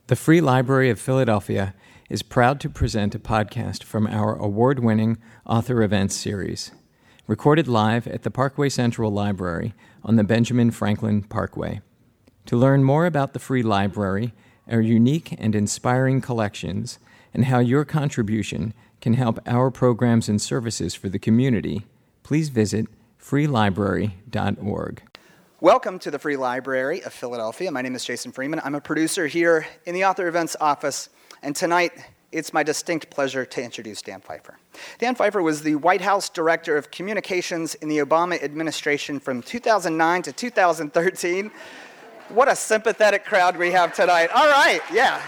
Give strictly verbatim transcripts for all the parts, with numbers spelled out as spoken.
The Free Library of Philadelphia is proud to present a podcast from our award-winning Author Events series, recorded live at the Parkway Central Library on the Benjamin Franklin Parkway. To learn more about the Free Library, our unique and inspiring collections, and how your contribution can help our programs and services for the community, please visit free library dot org. Welcome to the Free Library of Philadelphia. My name is Jason Freeman. I'm a producer here in the Author Events office, and tonight it's my distinct pleasure to introduce Dan Pfeiffer. Dan Pfeiffer was the White House Director of Communications in the Obama administration from two thousand nine to two thousand thirteen. What a sympathetic crowd we have tonight. All right, yeah.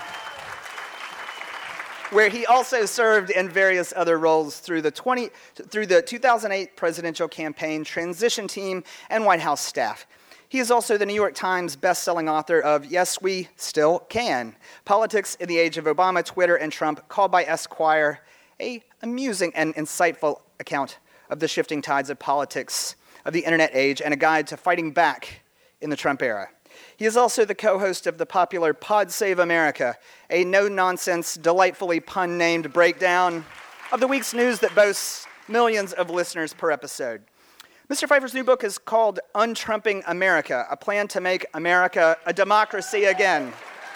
Where he also served in various other roles through the twenty through the two thousand eight presidential campaign, transition team, and White House staff. He is also the New York Times best-selling author of Yes, We Still Can, Politics in the Age of Obama, Twitter, and Trump, called by Esquire a amusing and insightful account of the shifting tides of politics of the internet age and a guide to fighting back in the Trump era. He is also the co-host of the popular Pod Save America, a no-nonsense, delightfully pun-named breakdown of the week's news that boasts millions of listeners per episode. Mister Pfeiffer's new book is called Untrumping America, a plan to make America a democracy again.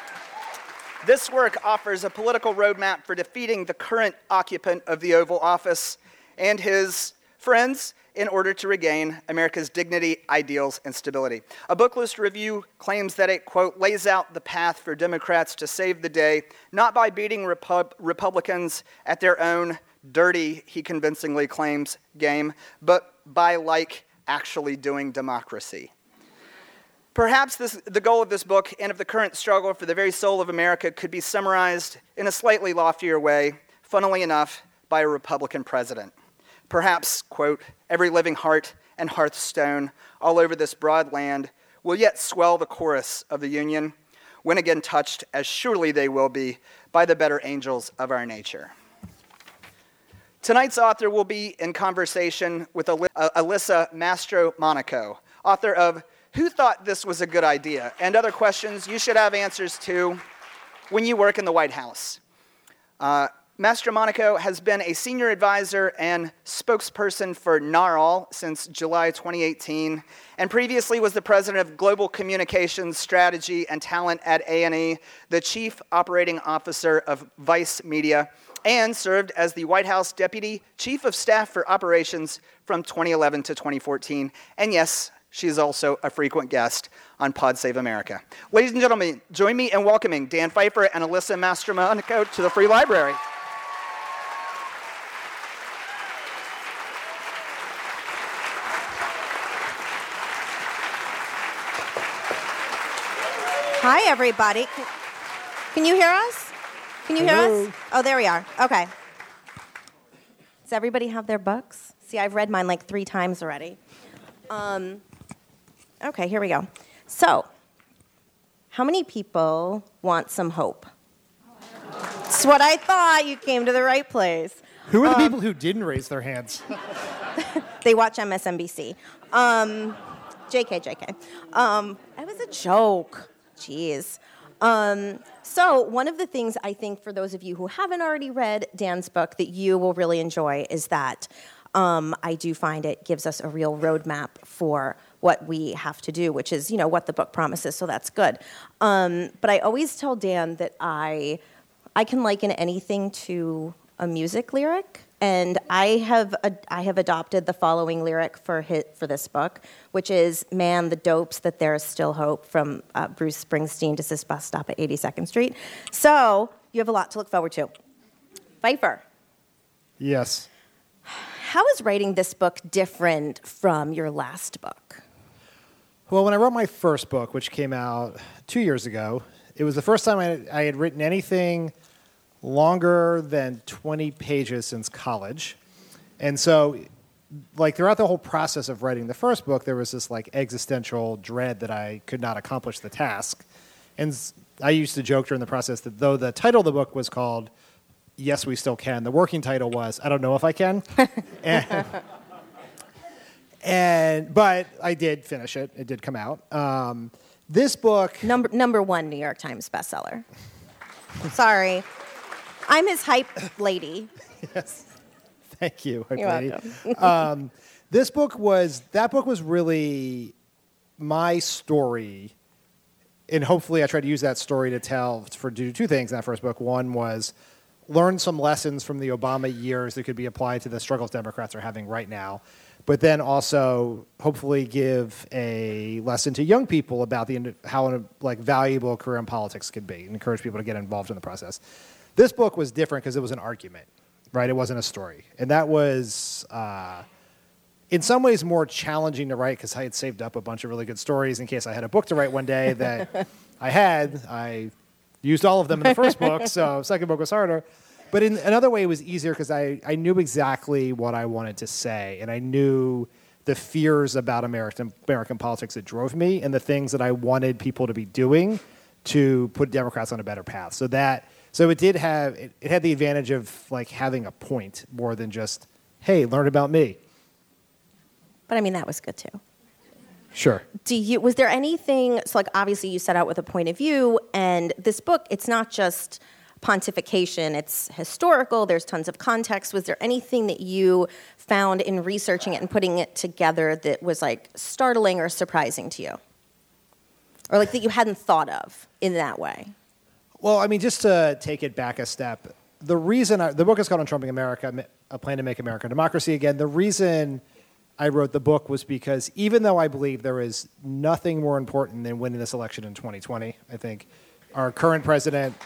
This work offers a political roadmap for defeating the current occupant of the Oval Office and his friends in order to regain America's dignity, ideals, and stability. A Booklist review claims that it, quote, lays out the path for Democrats to save the day, not by beating Repu- Republicans at their own dirty, he convincingly claims, game, but by, like, actually doing democracy. Perhaps this, the goal of this book and of the current struggle for the very soul of America could be summarized in a slightly loftier way, funnily enough, by a Republican president. Perhaps, quote, every living heart and hearthstone all over this broad land will yet swell the chorus of the Union, when again touched, as surely they will be, by the better angels of our nature. Tonight's author will be in conversation with Alyssa Mastromonaco, author of Who Thought This Was a Good Idea? And other questions you should have answers to when you work in the White House. Uh, Mastromonaco has been a senior advisor and spokesperson for NARAL since July twenty eighteen, and previously was the president of Global Communications Strategy and Talent at A and E, the chief operating officer of Vice Media, and served as the White House Deputy Chief of Staff for Operations from twenty eleven to twenty fourteen. And yes, she is also a frequent guest on Pod Save America. Ladies and gentlemen, join me in welcoming Dan Pfeiffer and Alyssa Mastromonaco to the Free Library. Hi, everybody. Can you hear us? Can you Hello. hear us? Oh, there we are. Okay. Does everybody have their books? See, I've read mine like three times already. Um, okay, here we go. So, how many people want some hope? That's what I thought. You came to the right place. Who are the Um, people who didn't raise their hands? They watch M S N B C. Um, J K, J K. Um, it was a joke. Jeez. Um, so one of the things I think for those of you who haven't already read Dan's book that you will really enjoy is that um, I do find it gives us a real roadmap for what we have to do, which is, you know, what the book promises, so that's good. Um, but I always tell Dan that I, I can liken anything to a music lyric. And I have uh, I have adopted the following lyric for his, for this book, which is "Man, the dopes that there is still hope" from uh, Bruce Springsteen to this bus stop at eighty-second Street. So you have a lot to look forward to. Pfeiffer, Yes. how is writing this book different from your last book? Well, when I wrote my first book, which came out two years ago, it was the first time I, I had written anything longer than twenty pages since college. And so, like, throughout the whole process of writing the first book, there was this, like, existential dread that I could not accomplish the task. And I used to joke during the process that though the title of the book was called Yes, We Still Can, the working title was I Don't Know If I Can. and, and But I did finish it. It did come out. Um, this book... Number number one New York Times bestseller. Sorry. I'm his hype lady. Yes. Thank you. Hype You're lady. welcome. um, this book was, that book was really my story. And hopefully I tried to use that story to tell, for to do two things in that first book. One was learn some lessons from the Obama years that could be applied to the struggles Democrats are having right now. But then also hopefully give a lesson to young people about the how like valuable a career in politics could be and encourage people to get involved in the process. This book was different because it was an argument, right? It wasn't a story. And that was, uh, in some ways, more challenging to write because I had saved up a bunch of really good stories in case I had a book to write one day that I had. I used all of them in the first book, so second book was harder. But in another way, it was easier because I, I knew exactly what I wanted to say, and I knew the fears about American American politics that drove me and the things that I wanted people to be doing to put Democrats on a better path. So that so it did have it, it had the advantage of like having a point more than just, hey, learn about me. But I mean, that was good too. Sure. Do you, was there anything, so like obviously you set out with a point of view, and this book, it's not just pontification, it's historical, there's tons of context. Was there anything that you found in researching it and putting it together that was like startling or surprising to you? Or like that you hadn't thought of in that way? Well, I mean, just to take it back a step, the reason, I, the book is called Untrumping America, A Plan to Make America Democracy Again. The reason I wrote the book was because even though I believe there is nothing more important than winning this election in twenty twenty, I think our current president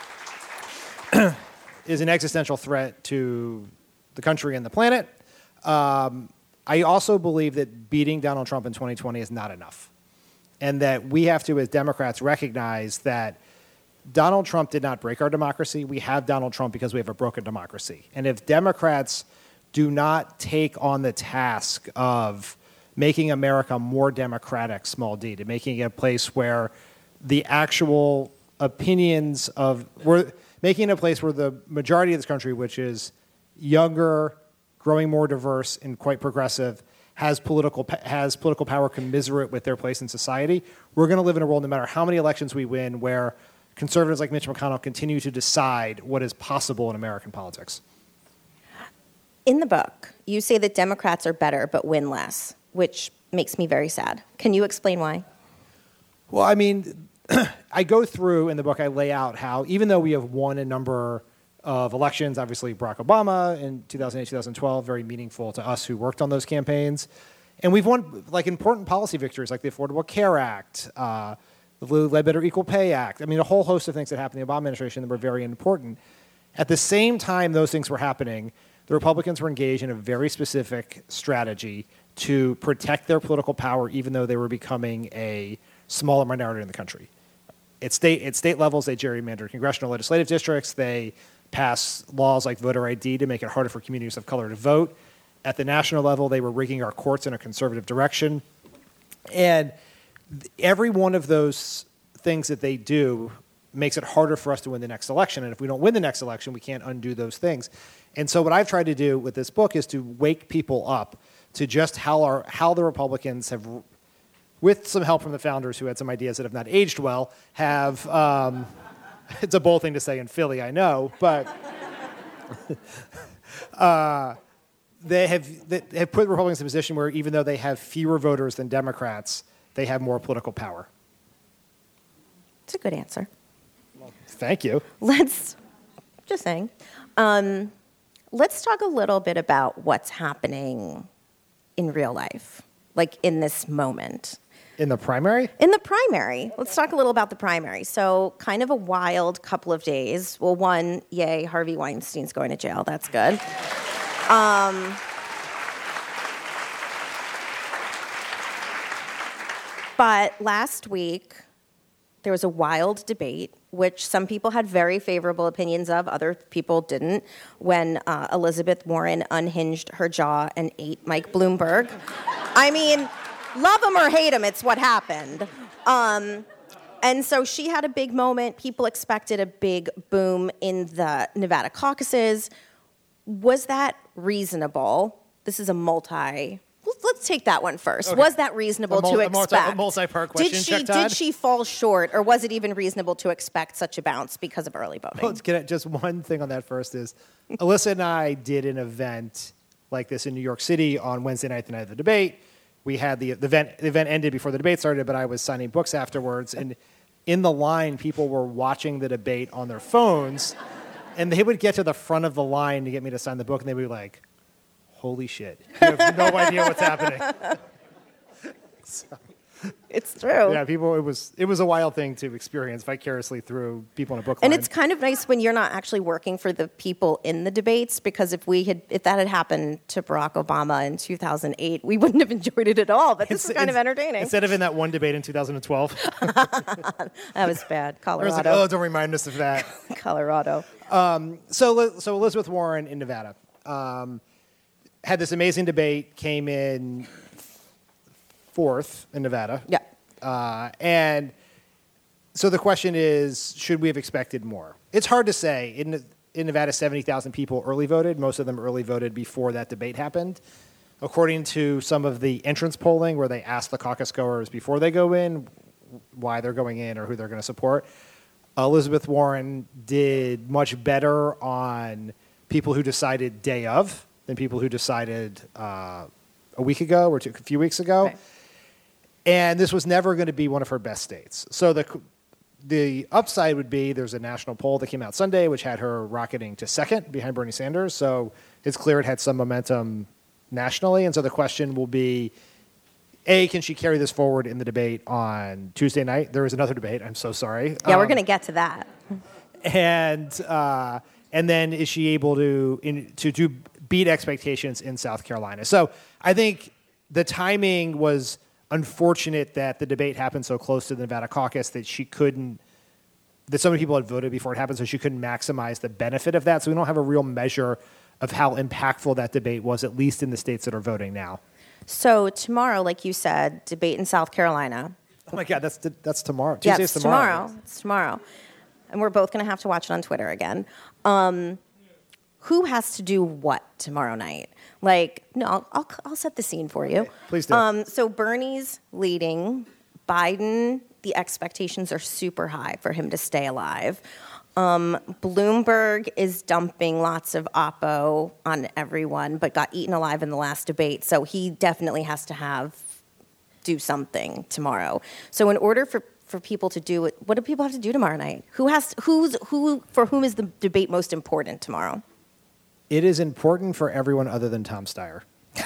is an existential threat to the country and the planet. Um, I also believe that beating Donald Trump in twenty twenty is not enough. And that we have to, as Democrats, recognize that Donald Trump did not break our democracy. We have Donald Trump because we have a broken democracy. And if Democrats do not take on the task of making America more democratic, small d, to making it a place where the actual opinions of, we're making it a place where the majority of this country, which is younger, growing more diverse, and quite progressive, has political has political power commensurate with their place in society, we're going to live in a world, no matter how many elections we win, where conservatives like Mitch McConnell continue to decide what is possible in American politics. In the book, you say that Democrats are better but win less, which makes me very sad. Can you explain why? Well, I mean, I go through in the book, I lay out how even though we have won a number of elections, obviously Barack Obama in two thousand eight, two thousand twelve, very meaningful to us who worked on those campaigns. And we've won like important policy victories like the Affordable Care Act, uh, the Ledbetter Equal Pay Act. I mean, a whole host of things that happened in the Obama administration that were very important. At the same time those things were happening, the Republicans were engaged in a very specific strategy to protect their political power, even though they were becoming a smaller minority in the country. At state, at state levels, they gerrymandered congressional legislative districts. They passed laws like voter I D to make it harder for communities of color to vote. At the national level, they were rigging our courts in a conservative direction. And every one of those things that they do makes it harder for us to win the next election. And if we don't win the next election, we can't undo those things. And so what I've tried to do with this book is to wake people up to just how our how the Republicans have, with some help from the founders who had some ideas that have not aged well, have, um, it's a bold thing to say in Philly, I know, but uh, they have they have put Republicans in a position where even though they have fewer voters than Democrats, they have more political power. It's a good answer. Well, thank you. Let's, just saying. Um, let's talk a little bit about what's happening in real life, like in this moment. In the primary? In the primary. Let's talk a little about the primary. So kind of a wild couple of days. Well, one, yay, Harvey Weinstein's going to jail. That's good. Um, but last week, there was a wild debate, which some people had very favorable opinions of, other people didn't, when uh, Elizabeth Warren unhinged her jaw and ate Mike Bloomberg. I mean, love him or hate him, it's what happened. Um, and so she had a big moment. People expected a big boom in the Nevada caucuses. Was that reasonable? This is a multi, Well, let's take that one first. Okay. Was that reasonable A mul- to a multi- expect? a multi-part question, Did she Chuck Todd? did she fall short, or was it even reasonable to expect such a bounce because of early voting? Let's get it. Just one thing on that first is, Alyssa and I did an event like this in New York City on Wednesday night, the night of the debate. We had the, the event. The event ended before the debate started, but I was signing books afterwards, and in the line, people were watching the debate on their phones, and they would get to the front of the line to get me to sign the book, and they would be like, "Holy shit! You have no idea what's happening." So, It's true. yeah, people. It was it was a wild thing to experience vicariously through people in a book And line. it's kind of nice when you're not actually working for the people in the debates, because if we had, if that had happened to Barack Obama in two thousand eight, we wouldn't have enjoyed it at all. But this is kind of entertaining. Instead of in that one debate in two thousand twelve, That was bad. I was like, Colorado. oh, don't remind us of that. Colorado. So, so Elizabeth Warren in Nevada um, had this amazing debate, came in fourth in Nevada. Yeah. Uh, and so the question is, should we have expected more? It's hard to say. In, in Nevada, seventy thousand people early voted. Most of them early voted before that debate happened. According to some of the entrance polling, where they ask the caucus goers before they go in why they're going in or who they're going to support, Elizabeth Warren did much better on people who decided day of than people who decided uh, a week ago or two, a few weeks ago. Right. And this was never going to be one of her best states. So the the upside would be there's a national poll that came out Sunday, which had her rocketing to second behind Bernie Sanders. So it's clear it had some momentum nationally. And so the question will be, A, can she carry this forward in the debate on Tuesday night? There is another debate. I'm so sorry. Yeah, we're Um, going to get to that. and uh, and then is she able to in, to do beat expectations in South Carolina? So I think the timing was unfortunate that the debate happened so close to the Nevada caucus that she couldn't, that so many people had voted before it happened, so she couldn't maximize the benefit of that. So we don't have a real measure of how impactful that debate was, at least in the states that are voting now. So tomorrow, like you said, debate in South Carolina. Oh my God, that's that's tomorrow. Yeah, Tuesday's it's tomorrow. tomorrow. It's tomorrow. And we're both going to have to watch it on Twitter again. Um, who has to do what tomorrow night? Like, no, I'll, I'll, I'll set the scene for you. Okay, please do. Um, so Bernie's leading. Biden, the expectations are super high for him to stay alive. Um, Bloomberg is dumping lots of oppo on everyone, but got eaten alive in the last debate. So he definitely has to have do something tomorrow. So in order for, for people to do it, what do people have to do tomorrow night? Who has who's who for whom is the debate most important tomorrow? It is important for everyone other than Tom Steyer.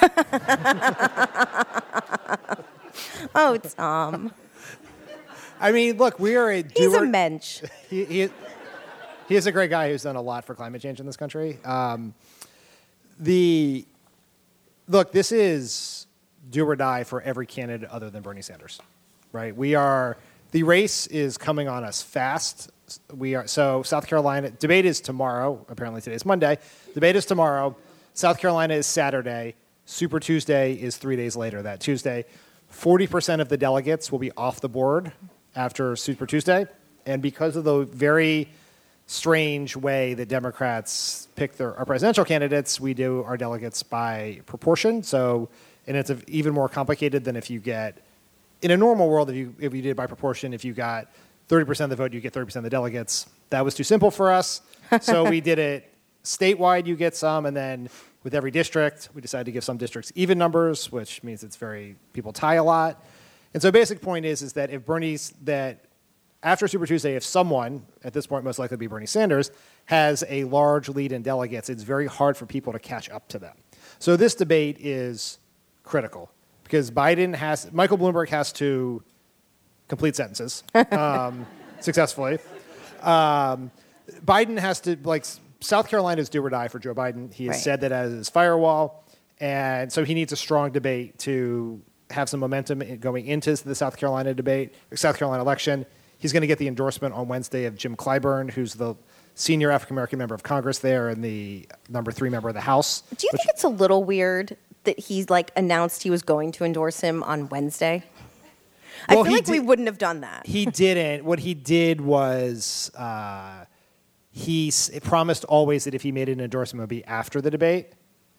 Oh, Tom. I mean, look, we are a He's doer. a mensch. He, he, he is a great guy who's done a lot for climate change in this country. Um, the look, this is do or die for every candidate other than Bernie Sanders, right? We are the race is coming on us fast. We are so South Carolina debate is tomorrow. Apparently today's Monday. Debate is tomorrow. South Carolina is Saturday. Super Tuesday is three days later. That Tuesday, forty percent of the delegates will be off the board after Super Tuesday, and because of the very strange way that Democrats pick their our presidential candidates, we do our delegates by proportion. So, and it's a, even more complicated than if you get in a normal world. If you if you did it by proportion, if you got thirty percent of the vote, you get thirty percent of the delegates. That was too simple for us, so we did it statewide. You get some, and then with every district, we decided to give some districts even numbers, which means it's very people tie a lot. And so, basic point is is that if Bernie's that. After Super Tuesday, if someone, at this point most likely to be Bernie Sanders, has a large lead in delegates, it's very hard for people to catch up to them. So this debate is critical because Biden has, Michael Bloomberg has to complete sentences um, successfully. Um, Biden has to, like, South Carolina is do or die for Joe Biden. He has Right. said that as his firewall. And so he needs a strong debate to have some momentum going into the South Carolina debate, South Carolina election. He's going to get the endorsement on Wednesday of Jim Clyburn, who's the senior African-American member of Congress there and the number three member of the House. Do you which, think it's a little weird that he's like announced he was going to endorse him on Wednesday? Well, I feel he like we did- wouldn't have done that. He didn't. What he did was uh, he s- promised always that if he made an endorsement, it would be after the debate.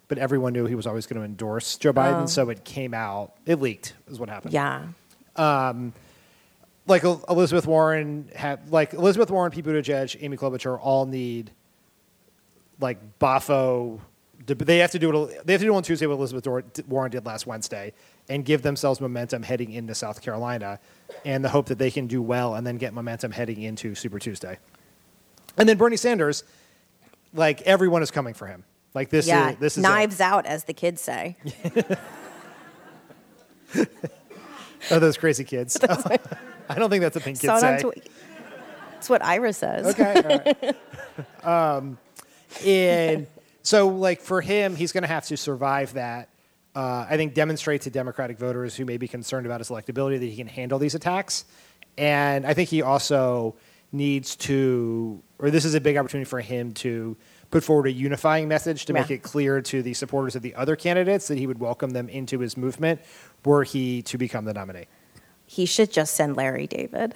but everyone knew he was always going to endorse Joe Biden, Oh. so it came out, it leaked, is what happened. Yeah. Like El- Elizabeth Warren, had, like Elizabeth Warren, Pete Buttigieg, Amy Klobuchar all need like Bafo. They have to do it. They have to do it on Tuesday what Elizabeth Warren did last Wednesday, and give themselves momentum heading into South Carolina, and the hope that they can do well and then get momentum heading into Super Tuesday. And then Bernie Sanders, like everyone is coming for him. Like this Yeah. is this is Knives out, as the kids say. it. Oh, those crazy kids. I don't think that's a thing kids Saw it on say. Twi- That's what Ira says. Okay. All right. um, and so, like, for him, he's going to have to survive that. Uh, I think demonstrate to Democratic voters who may be concerned about his electability that he can handle these attacks. And I think he also needs to, or this is a big opportunity for him to put forward a unifying message to make Yeah. it clear to the supporters of the other candidates that he would welcome them into his movement were he to become the nominee. He should just send Larry David.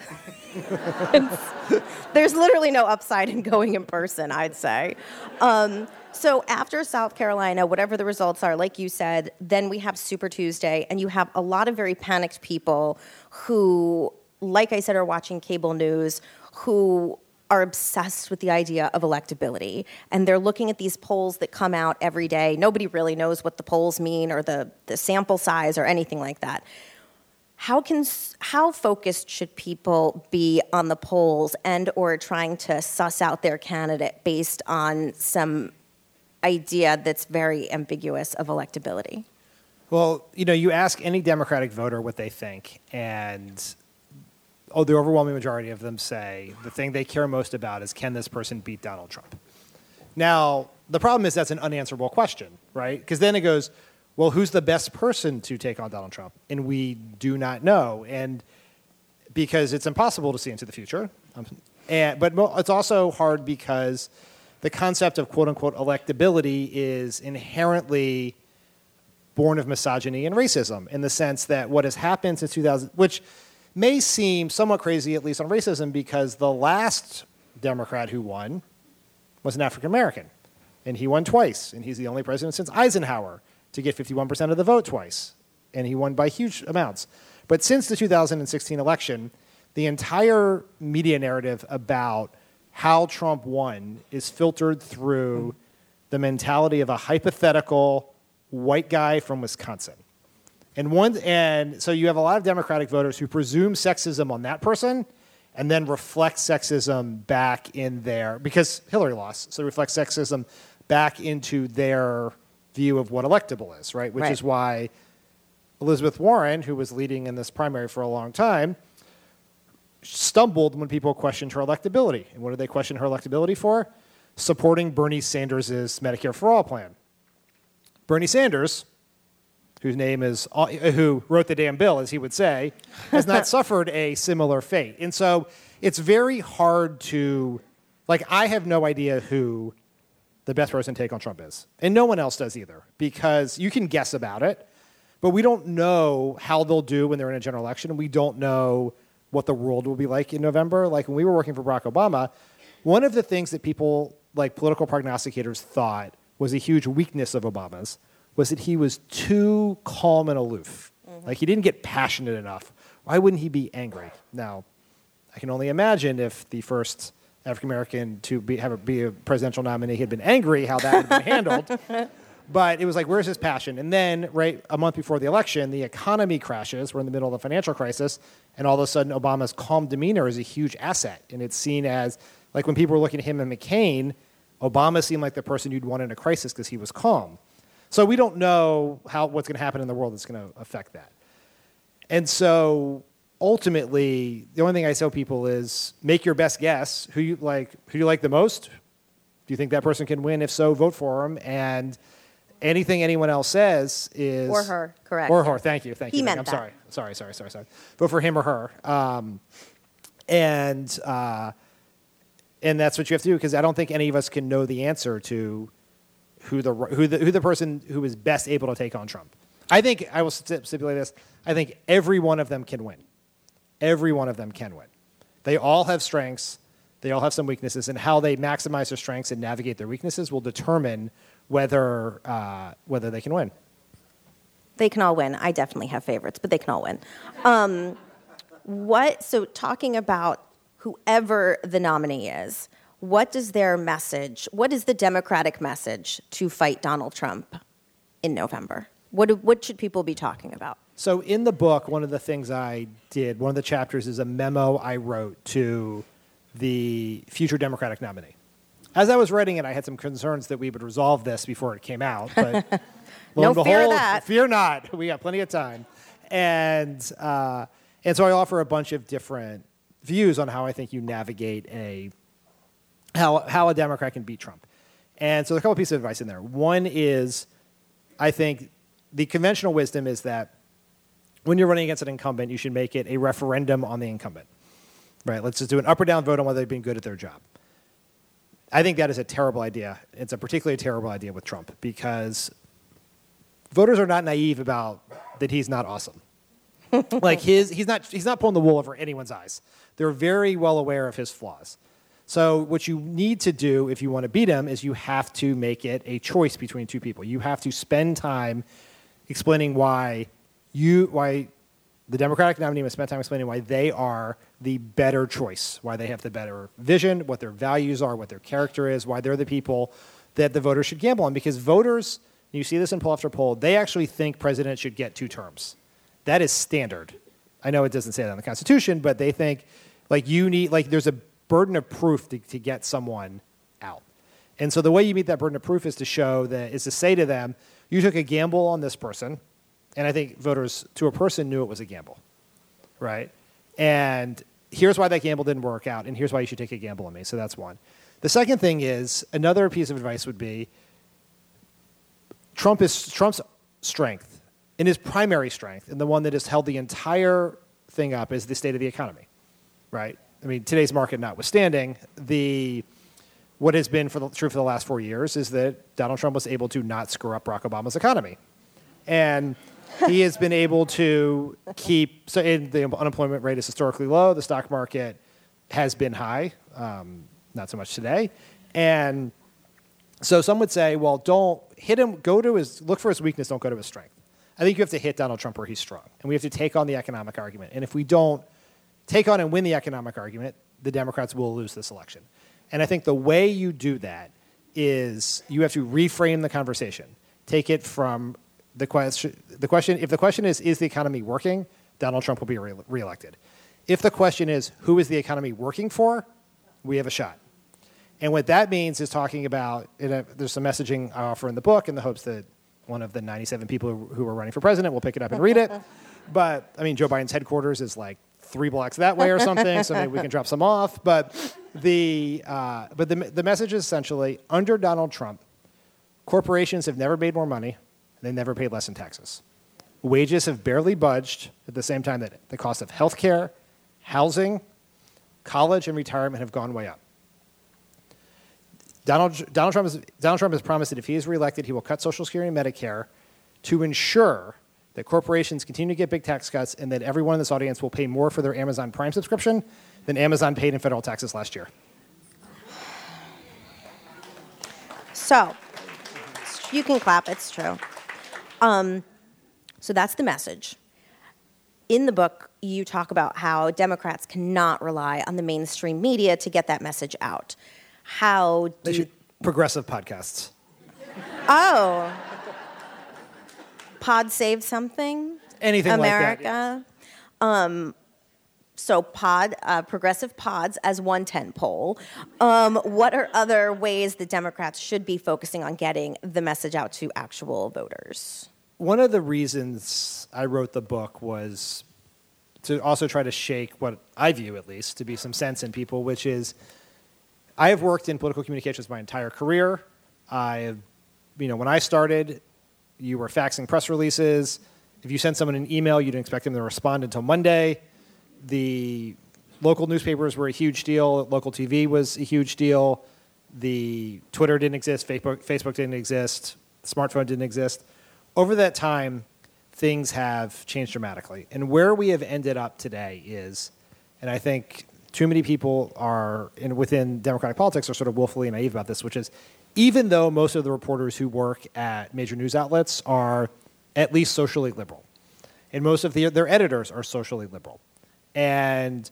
There's literally no upside in going in person, I'd say. Um, so after South Carolina, whatever the results are, like you said, then we have Super Tuesday, and you have a lot of very panicked people who, like I said, are watching cable news, who are obsessed with the idea of electability. And they're looking at these polls that come out every day. Nobody really knows what the polls mean or the, the sample size or anything like that. How can how focused should people be on the polls and or trying to suss out their candidate based on some idea that's very ambiguous of electability? Well, you know, you ask any Democratic voter what they think, and oh, the overwhelming majority of them say the thing they care most about is, can this person beat Donald Trump? Now, the problem is that's an unanswerable question, right? Because then it goes, well, who's the best person to take on Donald Trump? And we do not know. And because it's impossible to see into the future. Um, and, but mo- it's also hard because the concept of quote unquote electability is inherently born of misogyny and racism in the sense that what has happened since two thousand, which may seem somewhat crazy, at least on racism, because the last Democrat who won was an African American. And he won twice. And he's the only president since Eisenhower to get fifty-one percent of the vote twice. And he won by huge amounts. But since the two thousand sixteen election, the entire media narrative about how Trump won is filtered through the mentality of a hypothetical white guy from Wisconsin. And one, and so you have a lot of Democratic voters who presume sexism on that person and then reflect sexism back in their, because Hillary lost, so reflect sexism back into their view of what electable is, right? Which Right. is why Elizabeth Warren, who was leading in this primary for a long time, stumbled when people questioned her electability. And what did they question her electability for? Supporting Bernie Sanders' Medicare for All plan. Bernie Sanders, whose name is, uh, who wrote the damn bill, as he would say, has not suffered a similar fate. And so it's very hard to, like, I have no idea who the best person to take on Trump is. And no one else does either, because you can guess about it, but we don't know how they'll do when they're in a general election, and we don't know what the world will be like in November. Like when we were working for Barack Obama, one of the things that people, like political prognosticators, thought was a huge weakness of Obama's was that he was too calm and aloof. Mm-hmm. Like he didn't get passionate enough. Why wouldn't he be angry? Now, I can only imagine if the first African American to be have a, be a presidential nominee had been angry, how that would have been handled. But it was like, where's his passion? And then, right a month before the election, the economy crashes. We're in the middle of the financial crisis, and all of a sudden, Obama's calm demeanor is a huge asset, and it's seen as like when people were looking at him and McCain, Obama seemed like the person you'd want in a crisis because he was calm. So we don't know how what's going to happen in the world that's going to affect that. And so ultimately, the only thing I tell people is make your best guess. Who you like? Who you like the most? Do you think that person can win? If so, vote for him. And anything anyone else says is Or her, correct. Or her. Thank you. Thank He you. meant I'm that. sorry. Sorry. Sorry. Sorry. Sorry. Vote for him or her. Um, and uh, and that's what you have to do, because I don't think any of us can know the answer to who the who the who the person who is best able to take on Trump. I think I will stipulate this. I think every one of them can win. Every one of them can win. They all have strengths. They all have some weaknesses, and how they maximize their strengths and navigate their weaknesses will determine whether uh, whether they can win. They can all win. I definitely have favorites, but they can all win. Um, what? So talking about whoever the nominee is, what does their message, what is the Democratic message to fight Donald Trump in November? What, do, what should people be talking about? So in the book, one of the things I did, one of the chapters is a memo I wrote to the future Democratic nominee. As I was writing it, I had some concerns that we would resolve this before it came out, but lo no and behold, fear of that. Fear not. We got plenty of time. And, uh, and so I offer a bunch of different views on how I think you navigate a how how a Democrat can beat Trump. And so there's a couple pieces of advice in there. One is, I think the conventional wisdom is that when you're running against an incumbent, you should make it a referendum on the incumbent. Right? Let's just do an up or down vote on whether they've been good at their job. I think that is a terrible idea. It's a particularly terrible idea with Trump because voters are not naive about that he's not awesome. Like his, he's not he's not pulling the wool over anyone's eyes. They're very well aware of his flaws. So what you need to do if you want to beat him is you have to make it a choice between two people. You have to spend time explaining why you why the Democratic nominee must spend time explaining why they are the better choice, why they have the better vision, what their values are, what their character is, why they're the people that the voters should gamble on. Because voters, you see this in poll after poll, they actually think president should get two terms. That is standard. I know it doesn't say that in the Constitution, but they think like you need like there's a burden of proof to, to get someone out. And so the way you meet that burden of proof is to show that is to say to them, you took a gamble on this person, and I think voters to a person knew it was a gamble, right? And here's why that gamble didn't work out, and here's why you should take a gamble on me. So that's one. The second thing is another piece of advice would be Trump is Trump's strength, and his primary strength, and the one that has held the entire thing up is the state of the economy, right? I mean, today's market notwithstanding, the what has been for the, true for the last four years is that Donald Trump was able to not screw up Barack Obama's economy. And he has been able to keep, so in the unemployment rate is historically low, the stock market has been high, um, not so much today. And so some would say, well, don't hit him, go to his, look for his weakness, don't go to his strength. I think you have to hit Donald Trump where he's strong. And we have to take on the economic argument. And if we don't take on and win the economic argument, the Democrats will lose this election. And I think the way you do that is you have to reframe the conversation. Take it from the question, the question, if the question is, is the economy working, Donald Trump will be re- reelected. If the question is, who is the economy working for, we have a shot. And what that means is talking about, a, there's some messaging I offer in the book in the hopes that one of the ninety-seven people who, who are running for president will pick it up and read it. But, I mean, Joe Biden's headquarters is like three blocks that way or something, so maybe we can drop some off. But the uh, but the the message is essentially, under Donald Trump, corporations have never made more money, and they never paid less in taxes. Wages have barely budged at the same time that the cost of health care, housing, college, and retirement have gone way up. Donald, Donald, Trump has, Donald Trump has promised that if he is reelected, he will cut Social Security and Medicare to ensure that corporations continue to get big tax cuts and that everyone in this audience will pay more for their Amazon Prime subscription than Amazon paid in federal taxes last year. So, you can clap, it's true. Um, so that's the message. In the book, you talk about how Democrats cannot rely on the mainstream media to get that message out. How do they should, you... Progressive podcasts. Oh. Pod saved something? Anything America. like that. Um, so pod, uh, progressive pods as one tent pole. Um, what are other ways that Democrats should be focusing on getting the message out to actual voters? One of the reasons I wrote the book was to also try to shake what I view, at least, to be some sense in people, which is I have worked in political communications my entire career. I have, you know, when I started, you were faxing press releases. If you sent someone an email, you didn't expect them to respond until Monday. The local newspapers were a huge deal. Local T V was a huge deal. The Twitter didn't exist. Facebook, Facebook didn't exist. Smartphone didn't exist. Over that time, things have changed dramatically. And where we have ended up today is, and I think too many people are in, within Democratic politics are sort of willfully naive about this, which is even though most of the reporters who work at major news outlets are at least socially liberal, and most of the, their editors are socially liberal, and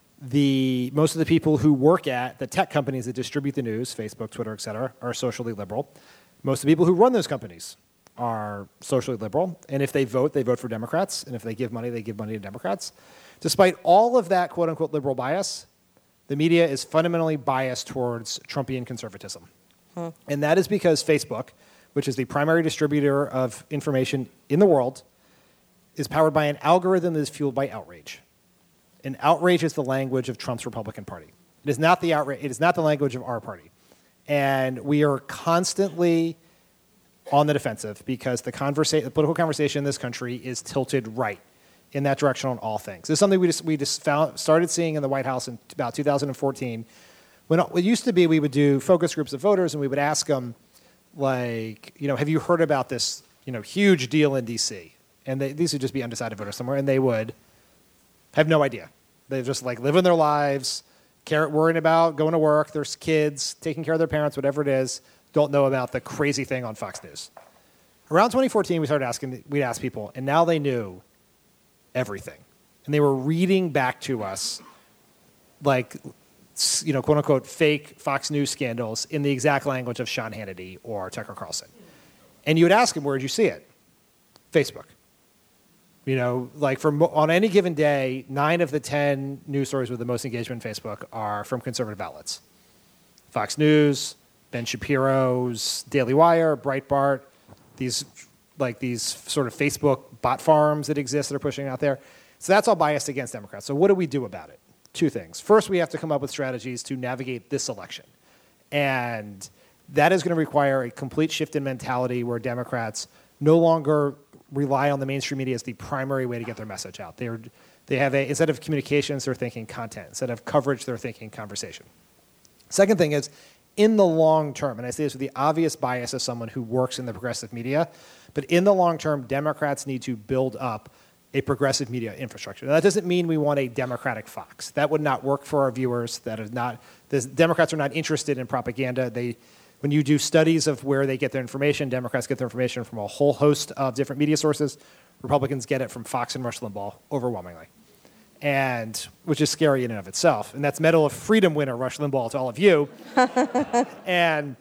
the most of the people who work at the tech companies that distribute the news, Facebook, Twitter, et cetera, are socially liberal. Most of the people who run those companies are socially liberal, and if they vote, they vote for Democrats, and if they give money, they give money to Democrats. Despite all of that quote-unquote liberal bias, the media is fundamentally biased towards Trumpian conservatism. Hmm. And that is because Facebook, which is the primary distributor of information in the world, is powered by an algorithm that is fueled by outrage. And outrage is the language of Trump's Republican Party. It is not the outrage, it is not the language of our party. And we are constantly on the defensive because the, conversa- the political conversation in this country is tilted right in that direction on all things. This is something we just, we just found, started seeing in the White House in about two thousand fourteen. When it used to be we would do focus groups of voters and we would ask them, like, you know, have you heard about this, you know, huge deal in D C? And they, these would just be undecided voters somewhere, and they would have no idea. They just like living their lives, care, worrying about going to work, their kids, taking care of their parents, whatever it is, don't know about the crazy thing on Fox News. Around twenty fourteen, we started asking, we'd ask people, and now they knew everything. And they were reading back to us like, you know, quote unquote, fake Fox News scandals in the exact language of Sean Hannity or Tucker Carlson. And you would ask them, where did you see it? Facebook. You know, like from on any given day, nine of the ten news stories with the most engagement on Facebook are from conservative outlets. Fox News, Ben Shapiro's Daily Wire, Breitbart, these like these sort of Facebook bot farms that exist that are pushing out there. So that's all biased against Democrats. So what do we do about it? Two things. First, we have to come up with strategies to navigate this election. And that is going to require a complete shift in mentality where Democrats no longer rely on the mainstream media as the primary way to get their message out. They're, they have a, instead of communications, they're thinking content. Instead of coverage, they're thinking conversation. Second thing is, in the long term, and I say this with the obvious bias of someone who works in the progressive media, but in the long term, Democrats need to build up a progressive media infrastructure. Now, that doesn't mean we want a Democratic Fox. That would not work for our viewers. That is not, the Democrats are not interested in propaganda. They, when you do studies of where they get their information, Democrats get their information from a whole host of different media sources. Republicans get it from Fox and Rush Limbaugh overwhelmingly, and which is scary in and of itself. And that's Medal of Freedom winner Rush Limbaugh to all of you. and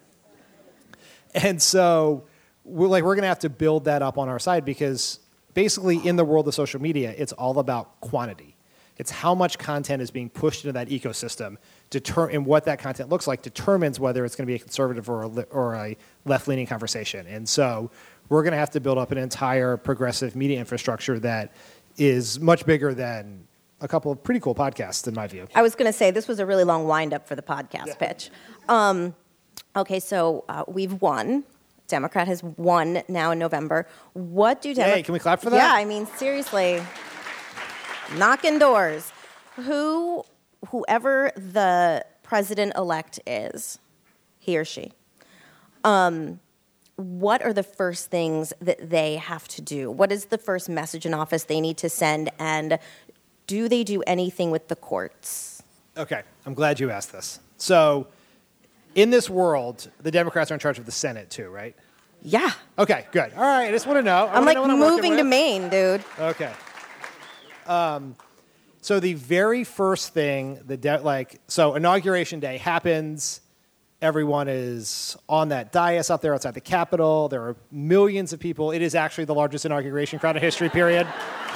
and so we're like we're going to have to build that up on our side because basically in the world of social media, it's all about quantity. It's how much content is being pushed into that ecosystem, deter- and what that content looks like determines whether it's going to be a conservative or a, li- or a left-leaning conversation. And so we're going to have to build up an entire progressive media infrastructure that is much bigger than a couple of pretty cool podcasts, in my view. I was going to say, this was a really long wind-up for the podcast yeah. pitch. Um, okay, so uh, we've won. Democrat has won now in November. What do Democrats... Hey, can we clap for that? Yeah, I mean, seriously. Knocking doors. Who, whoever the president-elect is, he or she, um, what are the first things that they have to do? What is the first message in office they need to send? And do they do anything with the courts? Okay, I'm glad you asked this. So, in this world, the Democrats are in charge of the Senate too, right? Yeah. Okay, good. All right, I just want to know. I I'm like know I'm moving to Maine, dude. Okay. Um, so the very first thing, the de- like, so Inauguration Day happens. Everyone is on that dais out there outside the Capitol. There are millions of people. It is actually the largest inauguration crowd in history, period.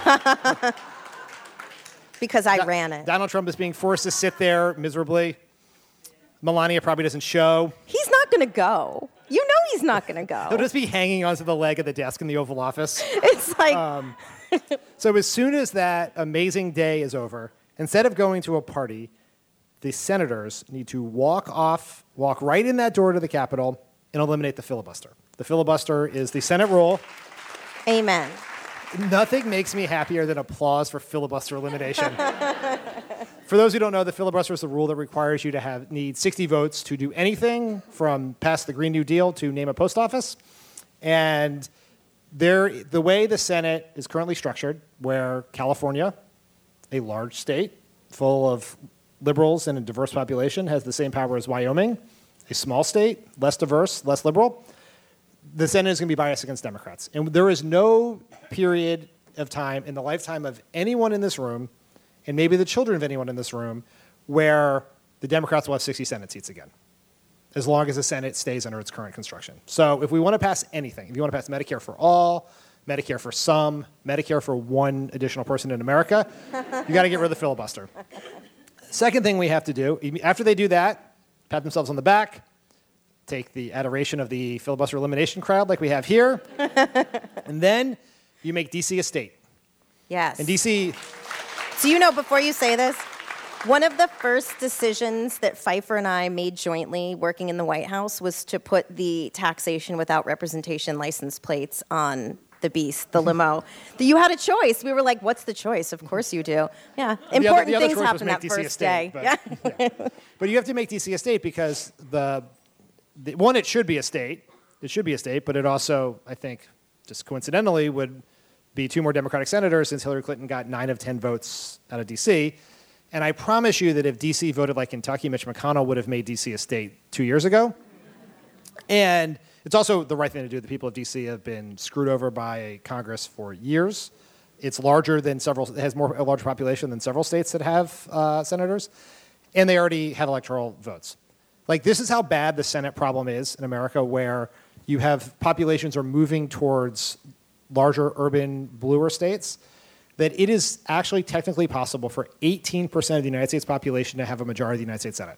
Because I Do- ran it. Donald Trump is being forced to sit there miserably. Melania probably doesn't show. He's not going to go. You know he's not going to go. He'll just be hanging onto the leg of the desk in the Oval Office. It's like... Um, so as soon as that amazing day is over, instead of going to a party, the senators need to walk off, walk right in that door to the Capitol, and eliminate the filibuster. The filibuster is the Senate rule. Amen. Nothing makes me happier than applause for filibuster elimination. For those who don't know, the filibuster is the rule that requires you to have need sixty votes to do anything from pass the Green New Deal to name a post office. And there, the way the Senate is currently structured, where California, a large state full of liberals and a diverse population has the same power as Wyoming, a small state, less diverse, less liberal, the Senate is going to be biased against Democrats. And there is no period of time in the lifetime of anyone in this room, and maybe the children of anyone in this room, where the Democrats will have sixty Senate seats again, as long as the Senate stays under its current construction. So if we want to pass anything, if you want to pass Medicare for all, Medicare for some, Medicare for one additional person in America, you got to get rid of the filibuster. Second thing we have to do, after they do that, pat themselves on the back, take the adoration of the filibuster elimination crowd like we have here, and then you make D C a state. Yes. And D C... So you know, before you say this, one of the first decisions that Pfeiffer and I made jointly working in the White House was to put the taxation without representation license plates on the Beast, the limo. You had a choice. We were like, what's the choice? Of course you do. Yeah. Important the other, the other things happen that D C first state, day. But, yeah. yeah. But you have to make D C a state because, the, the one, it should be a state. It should be a state, but it also, I think, just coincidentally, would be two more Democratic senators since Hillary Clinton got nine of ten votes out of D C. And I promise you that if D C voted like Kentucky, Mitch McConnell would have made D C a state two years ago. And it's also the right thing to do. The people of D C have been screwed over by Congress for years. It's larger than several, it has more a larger population than several states that have uh, senators. And they already have electoral votes. Like, this is how bad the Senate problem is in America, where you have populations are moving towards larger urban bluer states, that it is actually technically possible for eighteen percent of the United States population to have a majority of the United States Senate.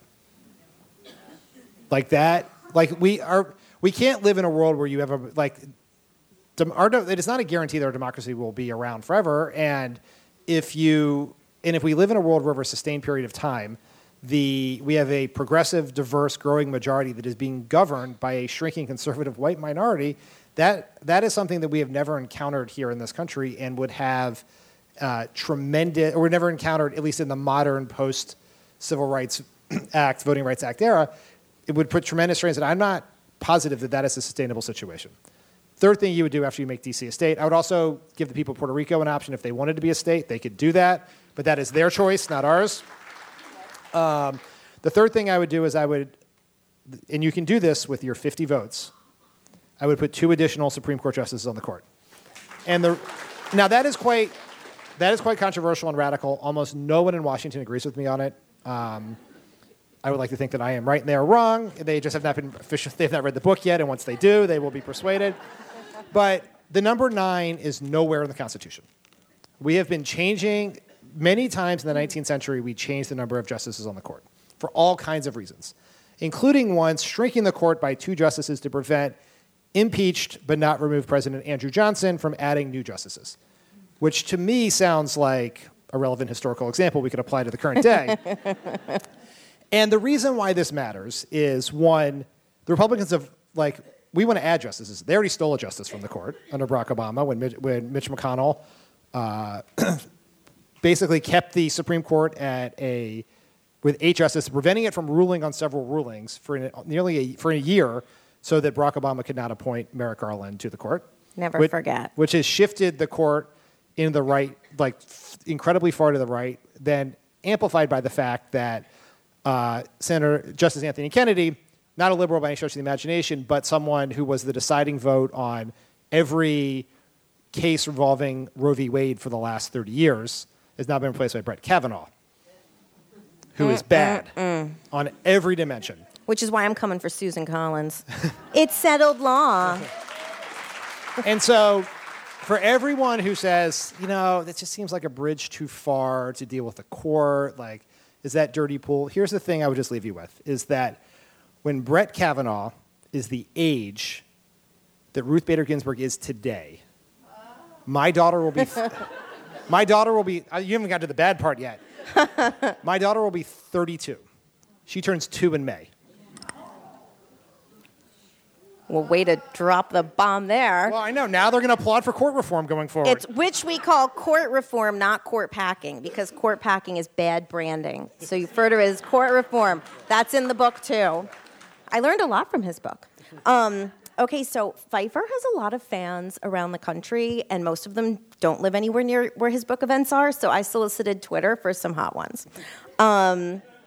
Like that, like we are, we can't live in a world where you have a, like, dem, our, it is not a guarantee that our democracy will be around forever. And if you, and if we live in a world where over a sustained period of time, the, we have a progressive, diverse, growing majority that is being governed by a shrinking conservative white minority, that, that is something that we have never encountered here in this country and would have uh, tremendous, or never encountered, at least in the modern post-Civil Rights Act, Voting Rights Act era. It would put tremendous strains, and I'm not positive that that is a sustainable situation. Third thing you would do after you make D C a state, I would also give the people of Puerto Rico an option. If they wanted to be a state, they could do that, but that is their choice, not ours. Um, the third thing I would do is I would, and you can do this with your fifty votes, I would put two additional Supreme Court justices on the court. And the, now that is quite, that is quite controversial and radical. Almost no one in Washington agrees with me on it. Um, I would like to think that I am right and they are wrong. They just have not been official, they have not read the book yet, and once they do, they will be persuaded. But the number nine is nowhere in the Constitution. We have been changing, many times in the nineteenth century, we changed the number of justices on the court for all kinds of reasons, including once shrinking the court by two justices to prevent impeached but not removed President Andrew Johnson from adding new justices, which to me sounds like a relevant historical example we could apply to the current day. And the reason why this matters is, one, the Republicans have, like, we want to add justices. They already stole a justice from the court under Barack Obama when Mitch, when Mitch McConnell uh, basically kept the Supreme Court at a, with eight justices, preventing it from ruling on several rulings for an, nearly a, for a year so that Barack Obama could not appoint Merrick Garland to the court. Never which, forget. Which has shifted the court in the right, like, f- incredibly far to the right, then amplified by the fact that Uh, Senator Justice Anthony Kennedy, not a liberal by any stretch of the imagination, but someone who was the deciding vote on every case involving Roe v. Wade for the last thirty years, has now been replaced by Brett Kavanaugh, who mm, is bad mm, mm. on every dimension. Which is why I'm coming for Susan Collins. It's settled law. And so, for everyone who says, you know, that just seems like a bridge too far to deal with the court, like, is that dirty pool? Here's the thing I would just leave you with, is that when Brett Kavanaugh is the age that Ruth Bader Ginsburg is today, my daughter will be, my daughter will be, you haven't got to the bad part yet. My daughter will be thirty-two. She turns two in May. Well, way to drop the bomb there. Well, I know. Now they're going to applaud for court reform going forward. It's which we call court reform, not court packing, because court packing is bad branding. So you refer to it as court reform. That's in the book, too. I learned a lot from his book. Um, okay, so Pfeiffer has a lot of fans around the country, and most of them don't live anywhere near where his book events are, so I solicited Twitter for some hot ones. Um,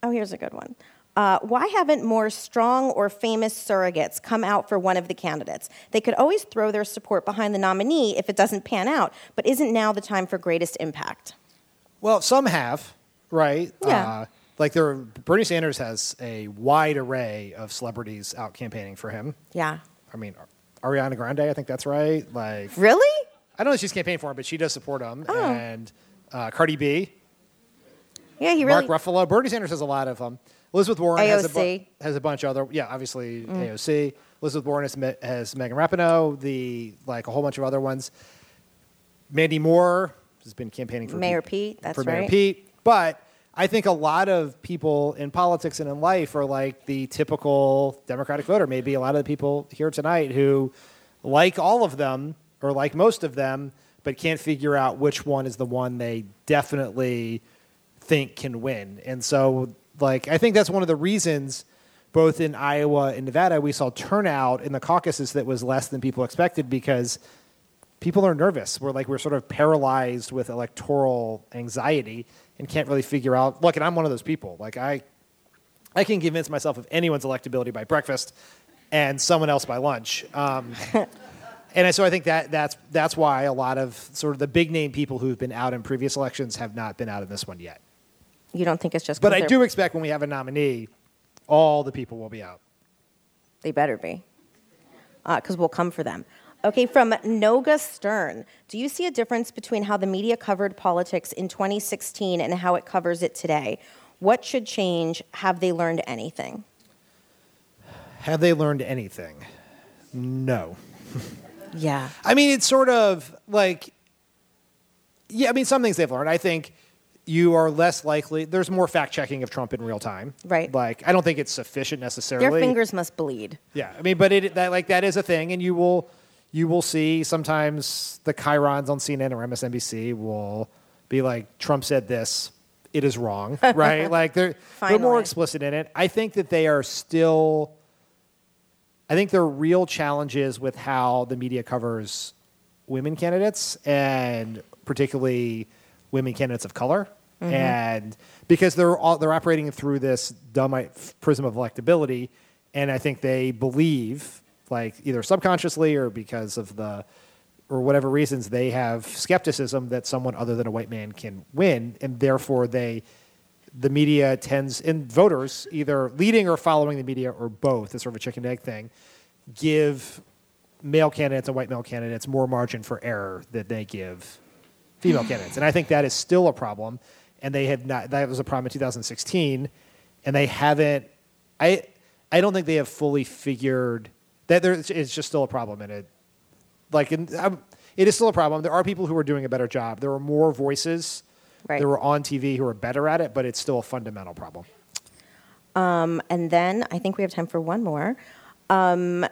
Oh, here's a good one. Uh, why haven't more strong or famous surrogates come out for one of the candidates? They could always throw their support behind the nominee if it doesn't pan out, but isn't now the time for greatest impact? Well, some have, right? Yeah. Uh, like there, Bernie Sanders has a wide array of celebrities out campaigning for him. Yeah. I mean, Ariana Grande, I think that's right. Like, Really? I don't know if she's campaigning for him, but she does support him. Oh. And uh, Cardi B, Yeah, he really... Mark Ruffalo. Bernie Sanders has a lot of them. Elizabeth Warren has a, bu- A O C. has a bunch of other, yeah, obviously A O C. Elizabeth Warren has, me- has Megan Rapinoe, the like a whole bunch of other ones. Mandy Moore has been campaigning for Mayor Pete, Pete, that's for Mayor right. Pete. But I think a lot of people in politics and in life are like the typical Democratic voter. Maybe a lot of the people here tonight who like all of them or like most of them, but can't figure out which one is the one they definitely think can win. And so, like, I think that's one of the reasons both in Iowa and Nevada we saw turnout in the caucuses that was less than people expected because people are nervous. We're like, we're sort of paralyzed with electoral anxiety and can't really figure out. Look, and I'm one of those people. Like, I, I can convince myself of anyone's electability by breakfast and someone else by lunch. Um, and so I think that that's that's why a lot of sort of the big name people who've been out in previous elections have not been out in this one yet. You don't think it's just 'cause But I they're- do expect when we have a nominee, all the people will be out. They better be, because we'll come for them. Okay, from Noga Stern. Do you see a difference between how the media covered politics in twenty sixteen and how it covers it today? What should change? Have they learned anything? Have they learned anything? No. Yeah. I mean, it's sort of like, yeah, I mean, some things they've learned. I think you are less likely, there's more fact-checking of Trump in real time. Right. Like, I don't think it's sufficient necessarily. Their fingers must bleed. Yeah, I mean, but it that like that is a thing, and you will you will see sometimes the chyrons on C N N or M S N B C will be like, Trump said this, it is wrong, right? Like they're they're more Finally. explicit in it. I think that they are still. I think there are real challenges with how the media covers women candidates, and particularly women candidates of color, Mm-hmm. and because they're all, they're operating through this dumb prism of electability, and I think they believe, like either subconsciously or because of the or whatever reasons, they have skepticism that someone other than a white man can win, and therefore they the media tends, and voters, either leading or following the media or both, it's sort of a chicken egg thing, give male candidates and white male candidates more margin for error than they give female candidates. And I think that is still a problem. And they have not, that was a problem in two thousand sixteen. And they haven't, I I don't think they have fully figured that there, it's just still a problem. And it, like, in, um, it is still a problem. There are people who are doing a better job. There are more voices Right. that were on T V who are better at it, but it's still a fundamental problem. Um, and then I think we have time for one more. Um,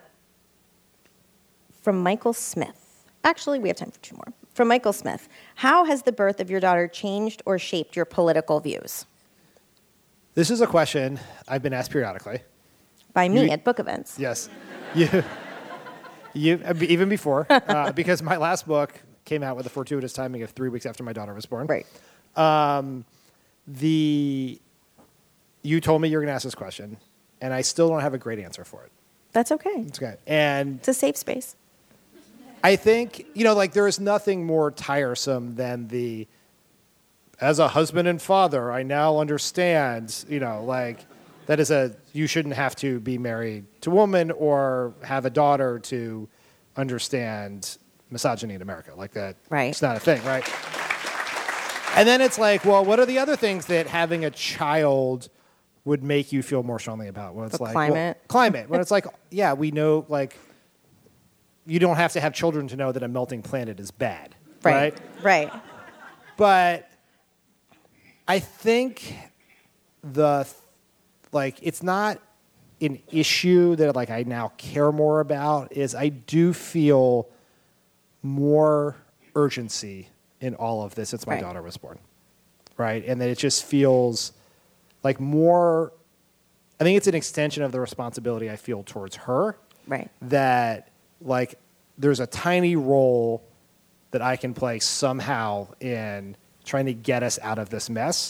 from Michael Smith. Actually, we have time for two more. From Michael Smith. How has the birth of your daughter changed or shaped your political views? This is a question I've been asked periodically. By me You- at book events. Yes. You, you, even before, uh, because my last book came out with a fortuitous timing of three weeks after my daughter was born. Right. Um, the you told me you were going to ask this question, and I still don't have a great answer for it. That's okay. It's okay. And It's a safe space. I think, you know, like there is nothing more tiresome than the, as a husband and father, I now understand, you know, like that is a, you shouldn't have to be married to a woman or have a daughter to understand misogyny in America. Like that. Right. It's not a thing, right? And then it's like, well, what are the other things that having a child would make you feel more strongly about? When it's The like climate. Well, climate. When it's like, yeah, we know, like, you don't have to have children to know that a melting planet is bad, right? Right. But I think the like it's not an issue that like I now care more about. Is I do feel more urgency in all of this since my Right. daughter was born, right? And that it just feels like more. I think it's an extension of the responsibility I feel towards her. Right. That like there's a tiny role that I can play somehow in trying to get us out of this mess.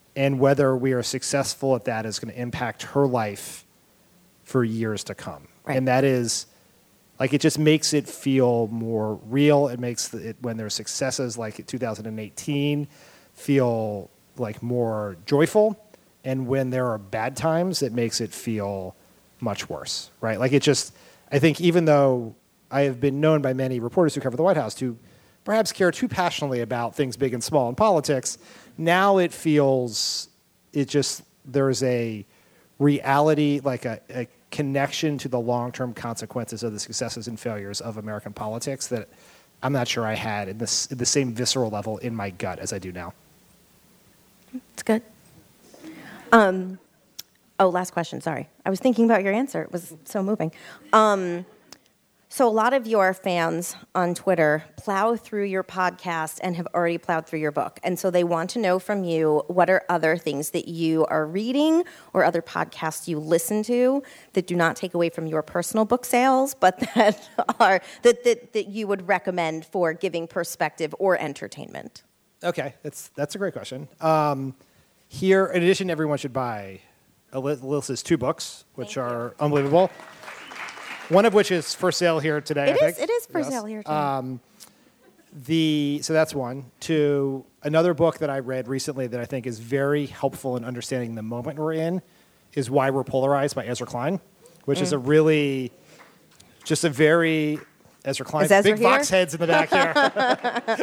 and whether we are successful at that is going to impact her life for years to come. Right. And that is, like, it just makes it feel more real. It makes it, when there's successes like two thousand eighteen, feel like more joyful. And when there are bad times, it makes it feel much worse, right? Like, it just, I think even though I have been known by many reporters who cover the White House to perhaps care too passionately about things big and small in politics, now it feels, it just, there's a reality, like a, a connection to the long-term consequences of the successes and failures of American politics that I'm not sure I had in this, the same visceral level in my gut as I do now. It's good. Um, oh, last question. Sorry. I was thinking about your answer. It was so moving. Um, so a lot of your fans on Twitter plow through your podcast and have already plowed through your book. And so they want to know from you, what are other things that you are reading or other podcasts you listen to that do not take away from your personal book sales, but that are that, that, that you would recommend for giving perspective or entertainment? Okay, that's that's a great question. Um, here, in addition, everyone should buy Alyssa's two books, which Thank are you. unbelievable. One of which is for sale here today. It I is. think. It is for yes. sale here today. Um, the so that's one. Two, another book that I read recently that I think is very helpful in understanding the moment we're in is Why We're Polarized by Ezra Klein, which mm. is a really just a very Ezra Klein is Ezra big here? Vox heads in the back here.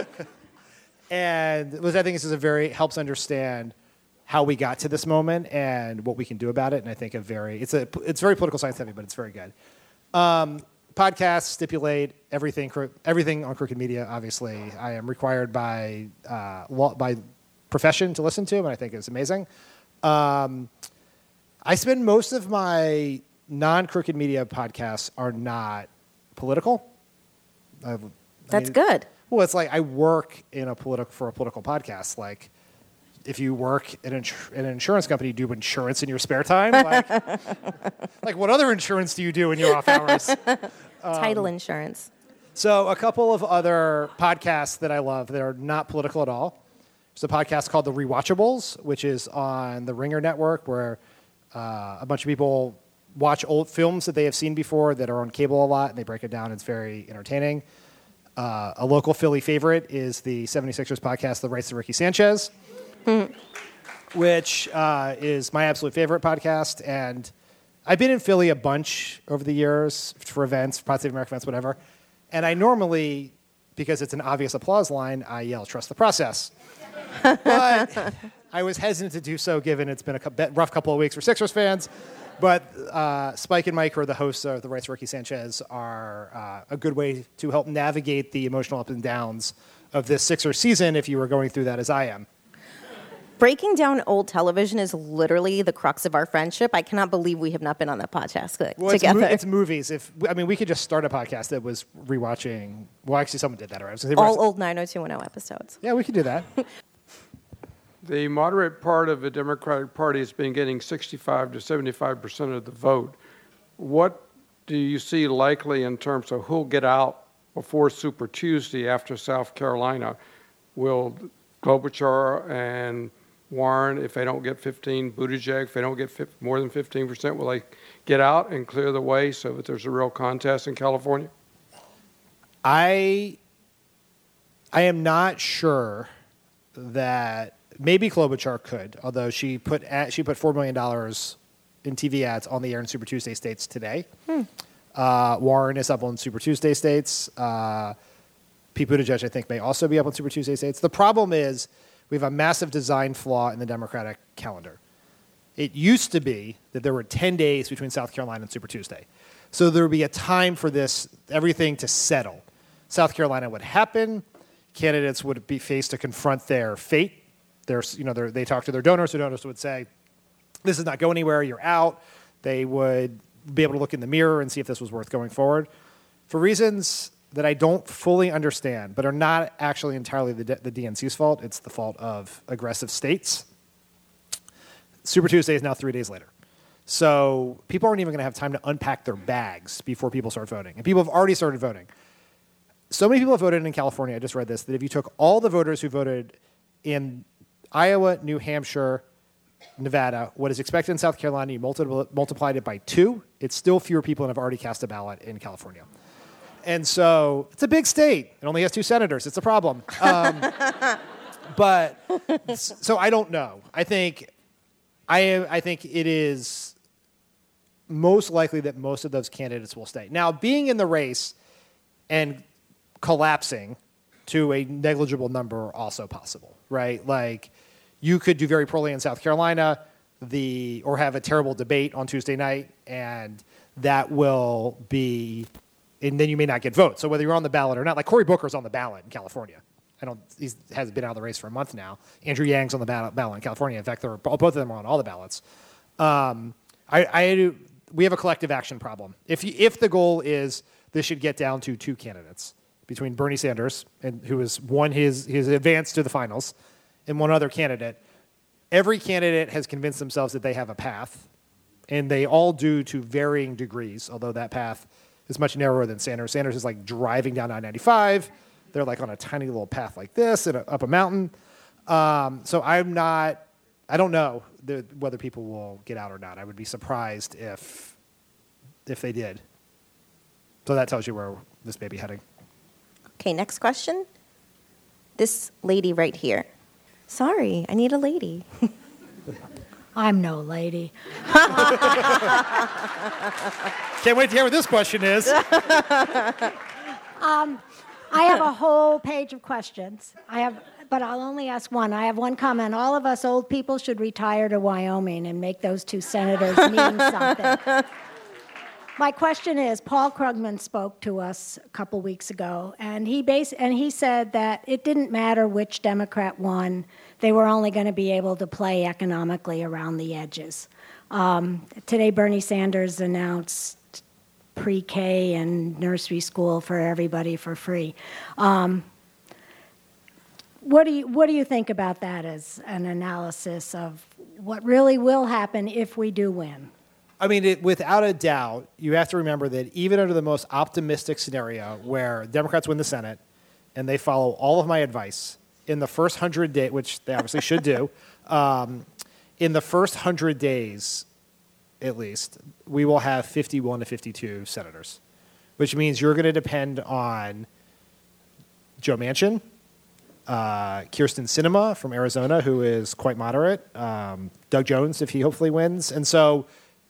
And which I think this is a very helps understand how we got to this moment and what we can do about it. And I think a very it's a it's very political science heavy, but it's very good. Um, podcasts stipulate everything everything on Crooked Media. Obviously, I am required by uh, law, by profession to listen to, and I think it's amazing. Um, I spend most of my non-Crooked Media podcasts are not political. I've, That's I mean, good. Well, it's like I work in a political for a political podcast. Like, if you work in an, insur- in an insurance company, do insurance in your spare time? Like, like, what other insurance do you do in your off hours? Um, Title insurance. So, a couple of other podcasts that I love that are not political at all. There's a podcast called The Rewatchables, which is on the Ringer Network, where uh, a bunch of people watch old films that they have seen before that are on cable a lot, and they break it down. It's very entertaining. Uh, a local Philly favorite is the seventy-sixers podcast, The Rights to Ricky Sanchez, mm. which uh, is my absolute favorite podcast. And I've been in Philly a bunch over the years for events, Pod Save America events, whatever. And I normally, because it's an obvious applause line, I yell, "Trust the process." But I was hesitant to do so, given it's been a rough couple of weeks for Sixers fans. But uh, Spike and Mike, who are the hosts of The Rights to Ricky Sanchez, are uh, a good way to help navigate the emotional ups and downs of this Sixers season if you were going through that as I am. Breaking down old television is literally the crux of our friendship. I cannot believe we have not been on that podcast like, well, together. It's, mo- it's movies. If I mean, we could just start a podcast that was rewatching. Well, actually, someone did that already. All old nine oh two one oh episodes. Yeah, we could do that. The moderate part of the Democratic Party has been getting sixty-five to seventy-five percent of the vote. What do you see likely in terms of who'll get out before Super Tuesday after South Carolina? Will Klobuchar and Warren, if they don't get fifteen, Buttigieg, if they don't get more than fifteen percent, will they get out and clear the way so that there's a real contest in California? I, I am not sure that... Maybe Klobuchar could, although she put at, she put four million dollars in T V ads on the air in Super Tuesday states today. Hmm. Uh, Warren is up on Super Tuesday states. Uh, Pete Buttigieg, I think, may also be up on Super Tuesday states. The problem is we have a massive design flaw in the Democratic calendar. It used to be that there were ten days between South Carolina and Super Tuesday. So there would be a time for this, everything to settle. South Carolina would happen. Candidates would be faced to confront their fate. There's, you know, they talk to their donors. Their donors would say, "This is not going anywhere. You're out." They would be able to look in the mirror and see if this was worth going forward. For reasons that I don't fully understand, but are not actually entirely the, the D N C's fault, it's the fault of aggressive states. Super Tuesday is now three days later. So people aren't even going to have time to unpack their bags before people start voting. And people have already started voting. So many people have voted in California, I just read this, that if you took all the voters who voted in Iowa, New Hampshire, Nevada, what is expected in South Carolina, you multi- multiplied it by two, it's still fewer people than have already cast a ballot in California. And so it's a big state. It only has two senators. It's a problem. Um, but so I don't know. I think I I think it is most likely that most of those candidates will stay. Now, being in the race and collapsing to a negligible number are also possible, right? Like, you could do very poorly in South Carolina, the or have a terrible debate on Tuesday night, and that will be, and then you may not get votes. So whether you're on the ballot or not, like Cory Booker's on the ballot in California. I don't, he hasn't been out of the race for a month now. Andrew Yang's on the ballot, ballot in California. In fact, they're, both of them are on all the ballots. Um, I, I, we have a collective action problem. If you, if the goal is this should get down to two candidates between Bernie Sanders, and who has won his his advance to the finals, and one other candidate, every candidate has convinced themselves that they have a path, and they all do to varying degrees, although that path is much narrower than Sanders. Sanders is like driving down I ninety-five. They're like on a tiny little path like this and up a mountain. Um, so I'm not, I don't know the, whether people will get out or not. I would be surprised if if they did. So that tells you where this may be heading. Okay, next question. This lady right here. Sorry, I need a lady. I'm no lady. Can't wait to hear what this question is. um, I have a whole page of questions. I have, but I'll only ask one. I have one comment. All of us old people should retire to Wyoming and make those two senators mean something. My question is, Paul Krugman spoke to us a couple weeks ago, and he bas- and he said that it didn't matter which Democrat won. They were only going to be able to play economically around the edges. Um, today, Bernie Sanders announced pre-K and nursery school for everybody for free. Um, what do you what do you think about that as an analysis of what really will happen if we do win? I mean, it, without a doubt, you have to remember that even under the most optimistic scenario where Democrats win the Senate and they follow all of my advice, in the first hundred days, which they obviously should do, um, in the first hundred days, at least, we will have fifty-one to fifty-two senators, which means you're going to depend on Joe Manchin, uh, Kyrsten Sinema from Arizona, who is quite moderate, um, Doug Jones, if he hopefully wins. And so,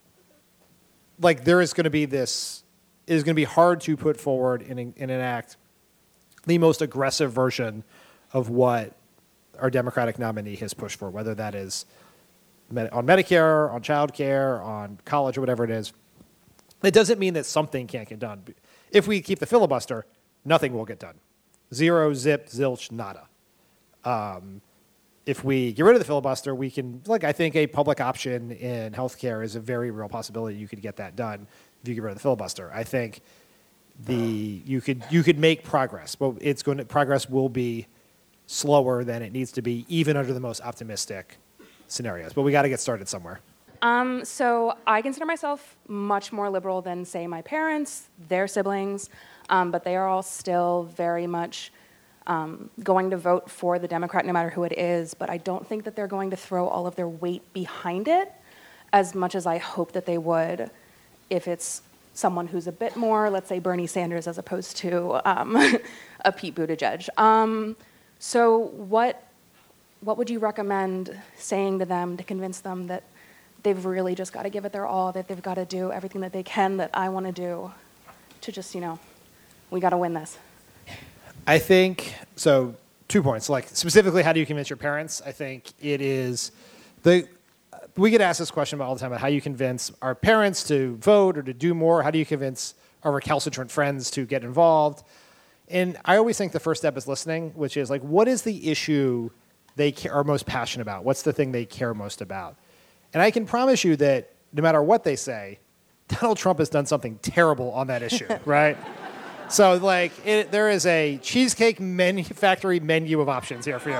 like, there is going to be this, it is going to be hard to put forward and, and enact the most aggressive version of what our Democratic nominee has pushed for, whether that is med- on Medicare, on child care, on college, or whatever it is. It doesn't mean that something can't get done. If we keep the filibuster, nothing will get done. Zero, zip, zilch, nada. Um, if we get rid of the filibuster, we can, like, I think a public option in healthcare is a very real possibility. You could get that done if you get rid of the filibuster. I think the you could you could make progress, but it's going to progress will be slower than it needs to be, even under the most optimistic scenarios. But we got to get started somewhere. Um, so I consider myself much more liberal than, say, my parents, their siblings, um, but they are all still very much um, going to vote for the Democrat no matter who it is, but I don't think that they're going to throw all of their weight behind it as much as I hope that they would if it's someone who's a bit more, let's say, Bernie Sanders as opposed to um, a Pete Buttigieg. Um, So what what would you recommend saying to them to convince them that they've really just got to give it their all, that they've got to do everything that they can that I want to do to just, you know, we got to win this? I think, so two points. Like, specifically, how do you convince your parents? I think it is, the we get asked this question about all the time about how you convince our parents to vote or to do more. How do you convince our recalcitrant friends to get involved? And I always think the first step is listening, which is like, what is the issue they are most passionate about? What's the thing they care most about? And I can promise you that no matter what they say, Donald Trump has done something terrible on that issue, right? So, like, it, there is a cheesecake menu, factory menu of options here for you.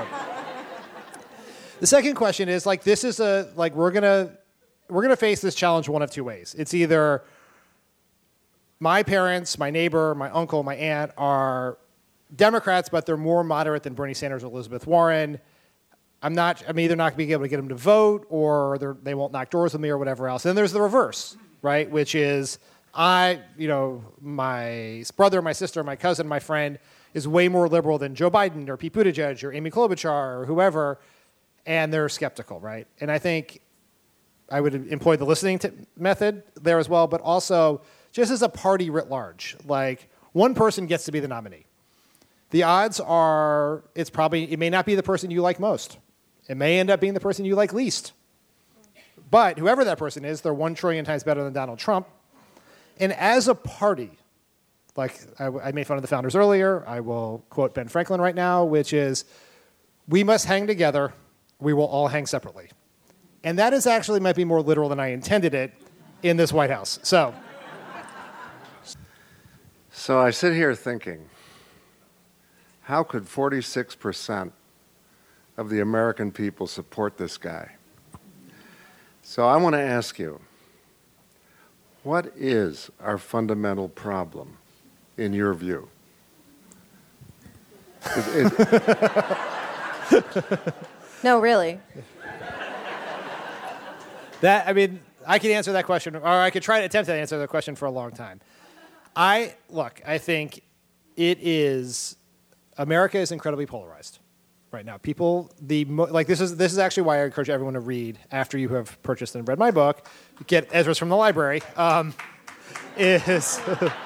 The second question is, like, this is a, like, we're gonna we're gonna face this challenge one of two ways. It's either my parents, my neighbor, my uncle, my aunt are Democrats, but they're more moderate than Bernie Sanders or Elizabeth Warren. I'm not. I'm either not going to be able to get them to vote, or they won't knock doors with me, or whatever else. And then there's the reverse, right? Which is I, you know, my brother, my sister, my cousin, my friend is way more liberal than Joe Biden or Pete Buttigieg or Amy Klobuchar or whoever, and they're skeptical, right? And I think I would employ the listening t- method there as well, but also just as a party writ large, like one person gets to be the nominee. The odds are it's probably, it may not be the person you like most. It may end up being the person you like least. But whoever that person is, they're one trillion times better than Donald Trump. And as a party, like I, I made fun of the founders earlier, I will quote Ben Franklin right now, which is, we must hang together, we will all hang separately. And that is actually might be more literal than I intended it in this White House. So, so I sit here thinking, how could forty-six percent of the American people support this guy? So I want to ask you, what is our fundamental problem, in your view? It, it, no, really. That I mean, I could answer that question, or I could try to attempt to answer that question for a long time. I look, I think it is. America is incredibly polarized right now. People, the like this is this is actually why I encourage everyone to read after you have purchased and read my book. Get Ezra's from the library. Um, is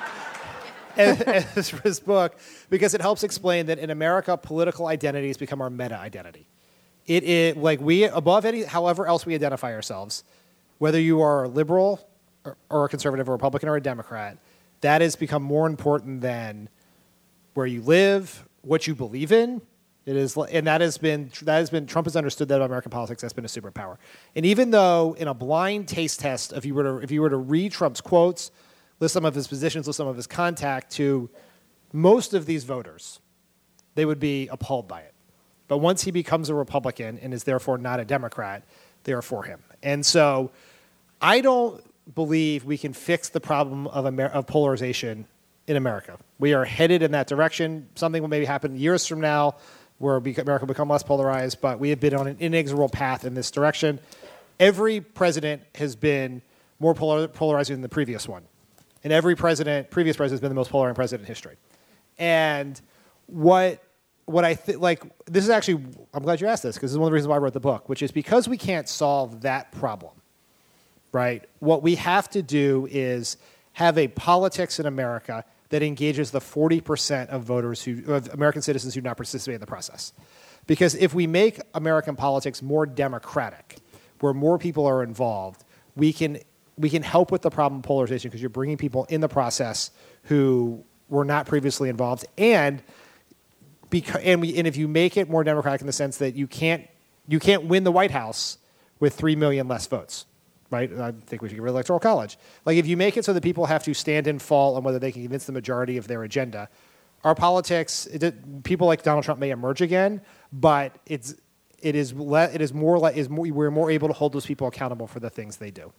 Ezra's book, because it helps explain that in America, political identities become our meta identity. It is like we above any, however else we identify ourselves, whether you are a liberal or, or a conservative, or a Republican or a Democrat, that has become more important than where you live, what you believe in. It is, and that has been that has been Trump has understood that about American politics. That's been a superpower. And even though in a blind taste test, if you were to if you were to read Trump's quotes, list some of his positions, list some of his contact to most of these voters, they would be appalled by it. But once he becomes a Republican and is therefore not a Democrat, they are for him. And so I don't believe we can fix the problem of, Amer- of polarization in America. We are headed in that direction. Something will maybe happen years from now where America will become less polarized, but we have been on an inexorable path in this direction. Every president has been more polar- polarizing than the previous one. And every president, previous president has been the most polarizing president in history. And what... What I think, like, this is actually, I'm glad you asked this, because this is one of the reasons why I wrote the book, which is because we can't solve that problem, right? What we have to do is have a politics in America that engages the forty percent of voters who, of American citizens who do not participate in the process. Because if we make American politics more democratic, where more people are involved, we can we can help with the problem of polarization, because you're bringing people in the process who were not previously involved, and Because, and, we, and if you make it more democratic in the sense that you can't you can't win the White House with three million less votes, right? I think we should get rid of electoral college. Like if you make it so that people have to stand and fall on whether they can convince the majority of their agenda, our politics, it, people like Donald Trump may emerge again, but it's it is le, it is more like is more, we're more able to hold those people accountable for the things they do.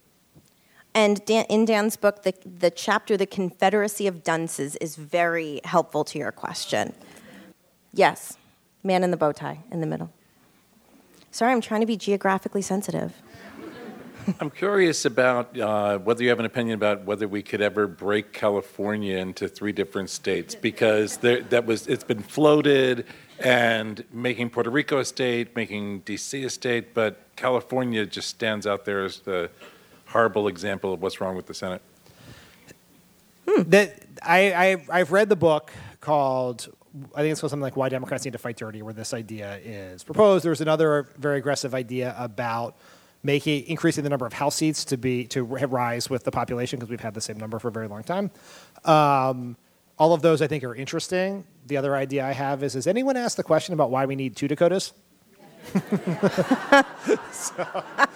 And Dan, in Dan's book, the the chapter "The Confederacy of Dunces" is very helpful to your question. Yes, man in the bow tie in the middle. Sorry, I'm trying to be geographically sensitive. I'm curious about uh, whether you have an opinion about whether we could ever break California into three different states, because there, that was it's been floated, and making Puerto Rico a state, making D C a state, but California just stands out there as the horrible example of what's wrong with the Senate. Hmm. That I, I I've read the book called, I think it's called something like Why Democrats Need to Fight Dirty, where this idea is proposed. There's another very aggressive idea about making increasing the number of House seats to be to rise with the population, because we've had the same number for a very long time. Um, all of those I think are interesting. The other idea I have is: has anyone asked the question about why we need two Dakotas? so,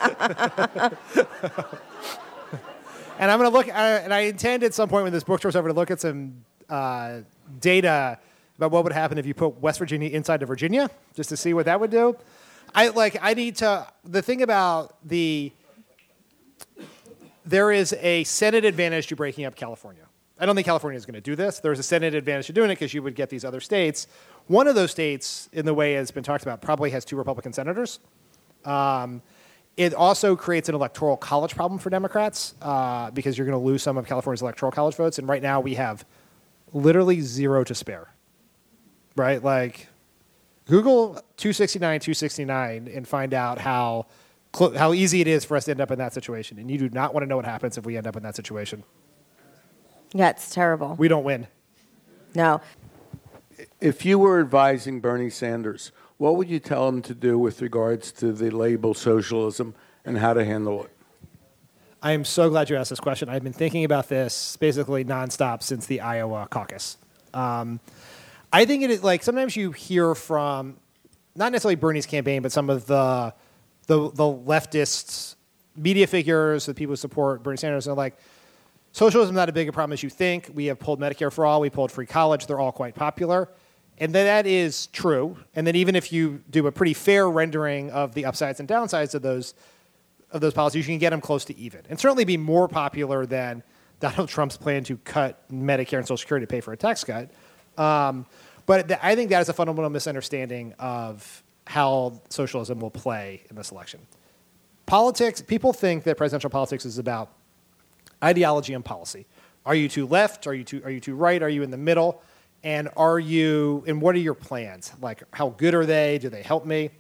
and I'm going to look, uh, and I intend at some point when this bookstore's over to look at some uh, data about what would happen if you put West Virginia inside of Virginia, just to see what that would do. I like. I need to. The thing about the there is a Senate advantage to breaking up California, I don't think California is going to do this. There's a Senate advantage to doing it because you would get these other states. One of those states, in the way it's been talked about, probably has two Republican senators. Um, it also creates an electoral college problem for Democrats uh, because you're going to lose some of California's electoral college votes. And right now we have literally zero to spare, right? Like, Google two sixty-nine, two sixty-nine and find out how cl- how easy it is for us to end up in that situation. And you do not want to know what happens if we end up in that situation. Yeah, it's terrible. We don't win. No. If you were advising Bernie Sanders, what would you tell him to do with regards to the label socialism and how to handle it? I am so glad you asked this question. I've been thinking about this basically nonstop since the Iowa caucus. Um, I think it is like sometimes you hear from not necessarily Bernie's campaign, but some of the the, the leftist media figures, the people who support Bernie Sanders, are like, socialism is not as big a problem as you think. We have pulled Medicare for all. We pulled free college. They're all quite popular. And then that is true. And then even if you do a pretty fair rendering of the upsides and downsides of those of those policies, you can get them close to even. And certainly be more popular than Donald Trump's plan to cut Medicare and Social Security to pay for a tax cut. Um, but th- I think that is a fundamental misunderstanding of how socialism will play in this election. Politics, people think that presidential politics is about ideology and policy. Are you too left? Are you too, are you too right? Are you in the middle? And are you, and what are your plans? Like, how good are they? Do they help me?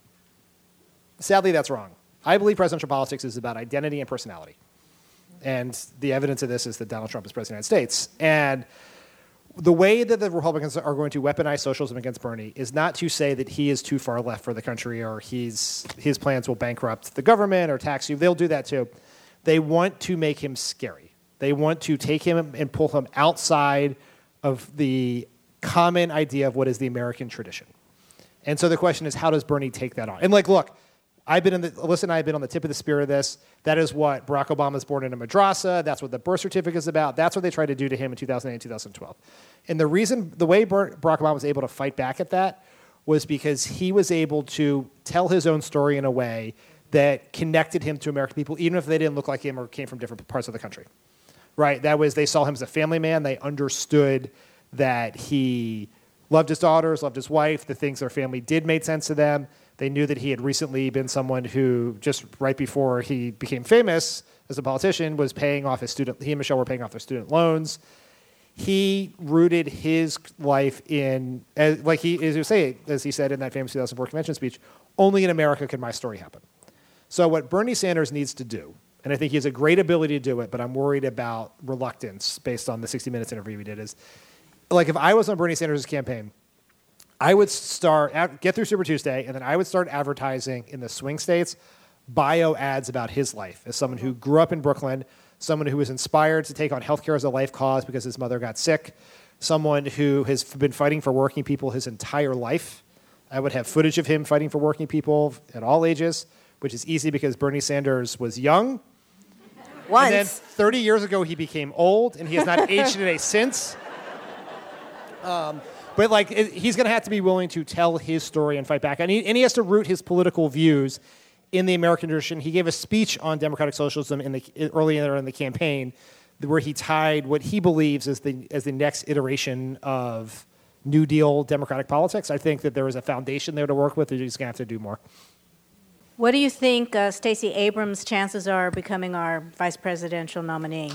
Sadly, that's wrong. I believe presidential politics is about identity and personality. And the evidence of this is that Donald Trump is president of the United States. And the way that the Republicans are going to weaponize socialism against Bernie is not to say that he is too far left for the country or he's, his plans will bankrupt the government or tax you. They'll do that too. They want to make him scary. They want to take him and pull him outside of the common idea of what is the American tradition. And so the question is, how does Bernie take that on? And like, look, I've been in the, Alyssa and I have been on the tip of the spear of this. That is what Barack Obama was born in a madrasa. That's what the birth certificate is about. That's what they tried to do to him in two thousand eight and two thousand twelve. And the reason, the way Barack Obama was able to fight back at that was because he was able to tell his own story in a way that connected him to American people, even if they didn't look like him or came from different parts of the country. Right? That was, they saw him as a family man. They understood that he loved his daughters, loved his wife. The things their family did made sense to them. They knew that he had recently been someone who, just right before he became famous as a politician, was paying off his student, he and Michelle were paying off their student loans. He rooted his life in, as, like he, as you say, as he said in that famous two thousand four convention speech, only in America can my story happen. So what Bernie Sanders needs to do, and I think he has a great ability to do it, but I'm worried about reluctance based on the sixty minutes interview we did, is like if I was on Bernie Sanders' campaign, I would start, get through Super Tuesday, and then I would start advertising in the swing states bio ads about his life as someone who grew up in Brooklyn, someone who was inspired to take on healthcare as a life cause because his mother got sick, someone who has been fighting for working people his entire life. I would have footage of him fighting for working people at all ages, which is easy because Bernie Sanders was young. Once. And then thirty years ago, he became old, and he has not aged a day since. Um, but like, it, he's going to have to be willing to tell his story and fight back. And he, and he has to root his political views in the American tradition. He gave a speech on democratic socialism in the, early in the campaign where he tied what he believes as the, as the next iteration of New Deal democratic politics. I think that there is a foundation there to work with. He's going to have to do more. What do you think uh, Stacey Abrams' chances are of becoming our vice presidential nominee?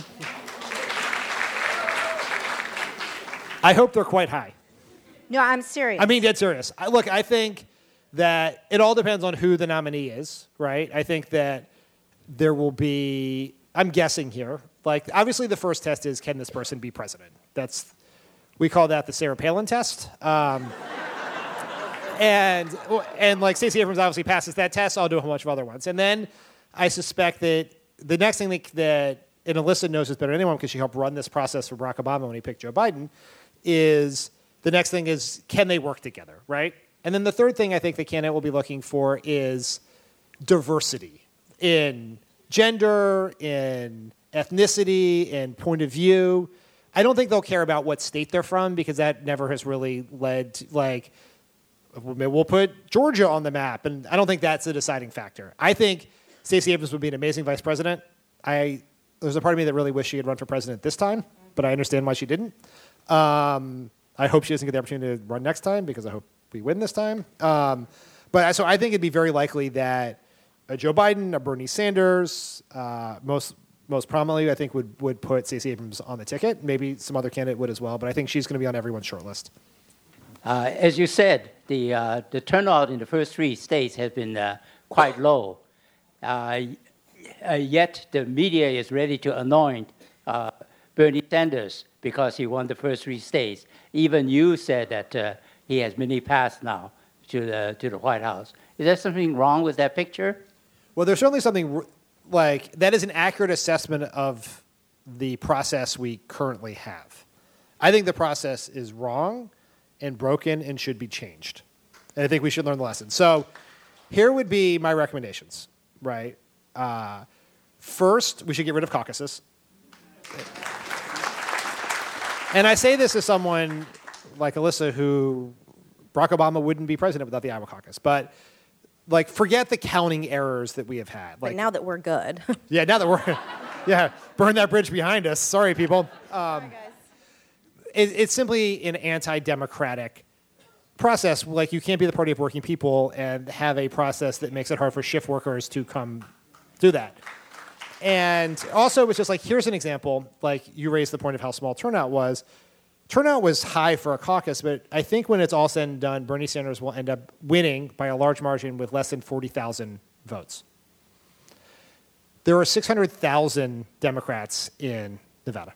I hope they're quite high. No, I'm serious. I mean, dead serious. I, look, I think that it all depends on who the nominee is, right? I think that there will be, I'm guessing here, like obviously the first test is, can this person be president? That's, we call that the Sarah Palin test. Um, and, and like Stacey Abrams obviously passes that test, I'll do a whole bunch of other ones. And then I suspect that the next thing that, that and Alyssa knows this better than anyone because she helped run this process for Barack Obama when he picked Joe Biden, is the next thing is, can they work together, right? And then the third thing I think the candidate will be looking for is diversity in gender, in ethnicity, in point of view. I don't think they'll care about what state they're from because that never has really led to, like, we'll put Georgia on the map, and I don't think that's the deciding factor. I think Stacey Abrams would be an amazing vice president. I There's a part of me that really wish she had run for president this time. but I understand why she didn't. Um, I hope she doesn't get the opportunity to run next time because I hope we win this time. Um, but so I think it'd be very likely that a Joe Biden, a Bernie Sanders, uh, most most prominently, I think would would put Stacey Abrams on the ticket. Maybe some other candidate would as well, but I think she's going to be on everyone's short list. Uh, as you said, the uh, the turnout in the first three states has been uh, quite low. Uh, uh, yet the media is ready to anoint uh, Bernie Sanders because he won the first three states. Even you said that uh, he has many paths now to the to the White House. Is there something wrong with that picture? Well, there's certainly something like that is an accurate assessment of the process we currently have. I think the process is wrong and broken and should be changed. And I think we should learn the lesson. So here would be my recommendations, right? Uh, first, we should get rid of caucuses. And I say this as someone like Alyssa who Barack Obama wouldn't be president without the Iowa caucus. But like, forget the counting errors that we have had. But like, now that we're good. yeah, now that we're, yeah, burn that bridge behind us. Sorry, people. Um, Sorry, guys. It, it's simply an anti-democratic process. Like, you can't be the party of working people and have a process that makes it hard for shift workers to come do that. And also, it was just like, here's an example. Like, you raised the point of how small turnout was. Turnout was high for a caucus, but I think when it's all said and done, Bernie Sanders will end up winning by a large margin with less than forty thousand votes. There are six hundred thousand Democrats in Nevada.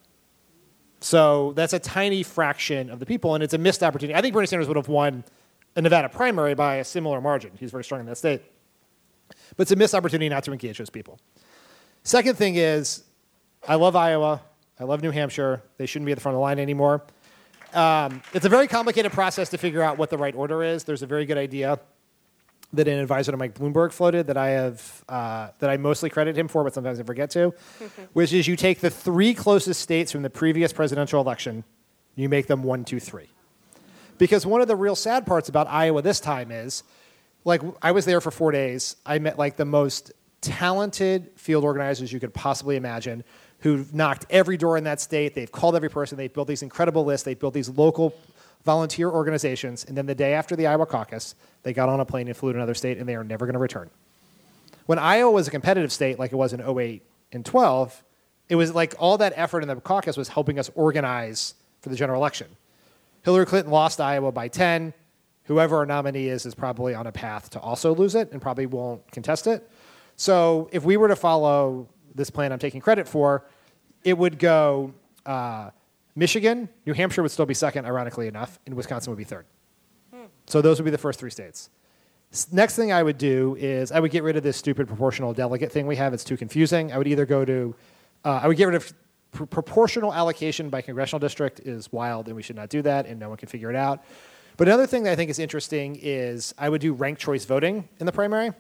So that's a tiny fraction of the people, and it's a missed opportunity. I think Bernie Sanders would have won a Nevada primary by a similar margin. He's very strong in that state. But it's a missed opportunity not to engage those people. Second thing is, I love Iowa. I love New Hampshire. They shouldn't be at the front of the line anymore. Um, it's a very complicated process to figure out what the right order is. There's a very good idea that an advisor to Mike Bloomberg floated that I have uh, that I mostly credit him for, but sometimes I forget to, which is you take the three closest states from the previous presidential election, you make them one, two, three. Because one of the real sad parts about Iowa this time is, like, I was there for four days. I met like the most talented field organizers you could possibly imagine, who've knocked every door in that state. They've called every person. They've built these incredible lists. They've built these local volunteer organizations. And then the day after the Iowa caucus, they got on a plane and flew to another state, and they are never going to return. When Iowa was a competitive state, like it was in oh eight and twelve, it was like all that effort in the caucus was helping us organize for the general election. Hillary Clinton lost Iowa by ten. Whoever our nominee is is probably on a path to also lose it and probably won't contest it. So if we were to follow this plan I'm taking credit for, it would go uh, Michigan, New Hampshire would still be second, ironically enough, and Wisconsin would be third. Hmm. So those would be the first three states. S- next thing I would do is I would get rid of this stupid proportional delegate thing we have. It's too confusing. I would either go to, uh, I would get rid of pr- proportional allocation by congressional district is wild, and we should not do that, and no one can figure it out. But another thing that I think is interesting is I would do ranked choice voting in the primary.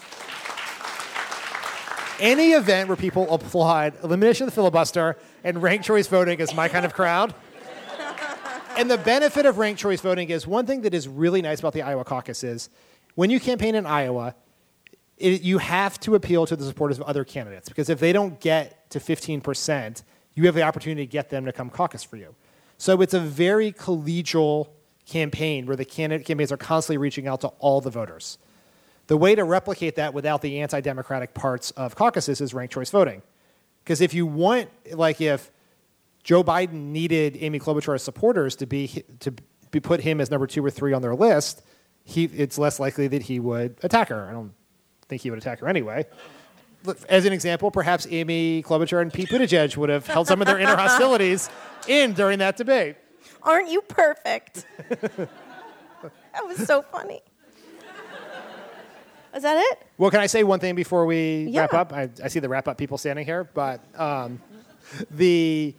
Any event where people applaud elimination of the filibuster and ranked choice voting is my kind of crowd. And the benefit of ranked choice voting is one thing that is really nice about the Iowa caucus is when you campaign in Iowa, it, you have to appeal to the supporters of other candidates, because if they don't get to fifteen percent, you have the opportunity to get them to come caucus for you. So it's a very collegial campaign where the candidate campaigns are constantly reaching out to all the voters. The way to replicate that without the anti-democratic parts of caucuses is ranked choice voting. Because if you want, like if Joe Biden needed Amy Klobuchar's supporters to be to be put him as number two or three on their list, he, it's less likely that he would attack her. I don't think he would attack her anyway. As an example, perhaps Amy Klobuchar and Pete Buttigieg would have held some of their inner hostilities in during that debate. Aren't you perfect? That was so funny. Is that it? Well, can I say one thing before we Yeah. wrap up? I, I see the wrap-up people standing here, but um, the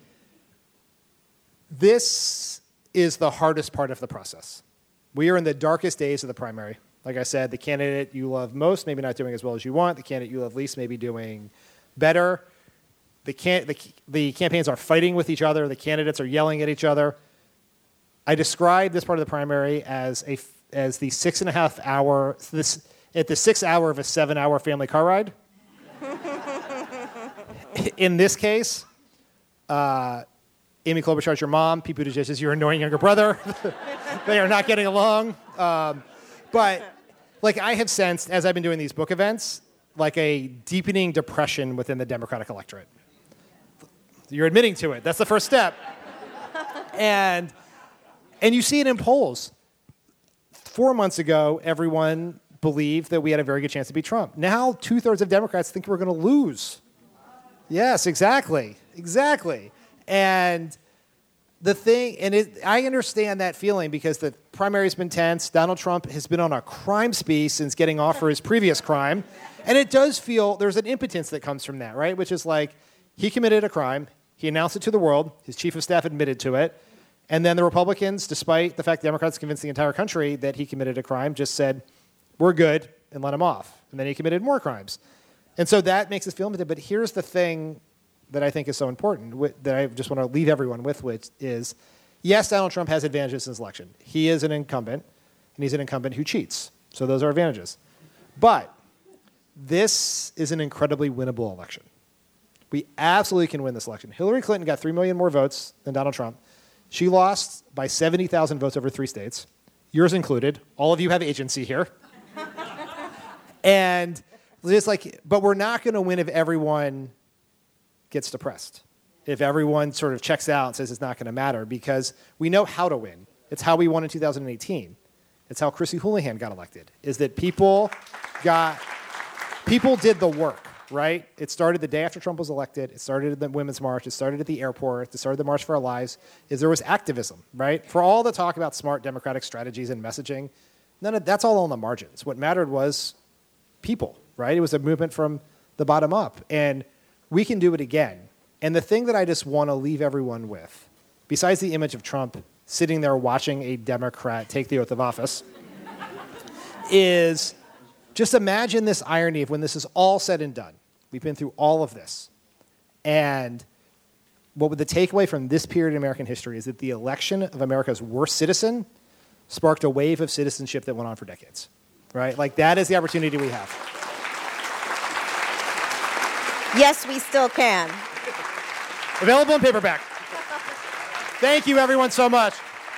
this is the hardest part of the process. We are in the darkest days of the primary. Like I said, the candidate you love most maybe not doing as well as you want. The candidate you love least maybe doing better. The, can, the, the campaigns are fighting with each other. The candidates are yelling at each other. I describe this part of the primary as a as the six and a half hour this. At the six hour of a seven hour family car ride. In this case, uh, Amy Klobuchar's your mom. Pete Buttigieg is your annoying younger brother. They are not getting along. Um, but like I have sensed, as I've been doing these book events, like a deepening depression within the Democratic electorate. You're admitting to it. That's the first step. and and you see it in polls. Four months ago, everyone believed that we had a very good chance to beat Trump. Now, two-thirds of Democrats think we're going to lose. Yes, exactly. Exactly. And the thing, and it, I understand that feeling because the primary's been tense. Donald Trump has been on a crime spree since getting off for his previous crime. And it does feel, there's an impotence that comes from that, right? Which is like, he committed a crime. He announced it to the world. His chief of staff admitted to it. And then the Republicans, despite the fact Democrats convinced the entire country that he committed a crime, just said, we're good, and let him off. And then he committed more crimes. And so that makes us feel impotent. But here's the thing that I think is so important, that I just want to leave everyone with, which is, yes, Donald Trump has advantages in this election. He is an incumbent, and he's an incumbent who cheats. So those are advantages. But this is an incredibly winnable election. We absolutely can win this election. Hillary Clinton got three million more votes than Donald Trump. She lost by seventy thousand votes over three states, yours included. All of you have agency here. And it's like, but we're not going to win if everyone gets depressed, if everyone sort of checks out and says it's not going to matter, because we know how to win. It's how we won in two thousand eighteen. It's how Chrissy Houlihan got elected, is that people got, people did the work, right? It started the day after Trump was elected. It started at the Women's March. It started at the airport. It started the March for Our Lives. Is there was activism, right? For all the talk about smart democratic strategies and messaging, none of that's all on the margins. What mattered was people, right? It was a movement from the bottom up. And we can do it again. And the thing that I just want to leave everyone with, besides the image of Trump sitting there watching a Democrat take the oath of office, is just imagine this irony of when this is all said and done. We've been through all of this. And what would the takeaway from this period in American history is that the election of America's worst citizen sparked a wave of citizenship that went on for decades, right? Like that is the opportunity we have. Yes, we still can. Available in paperback. Thank you, everyone, so much.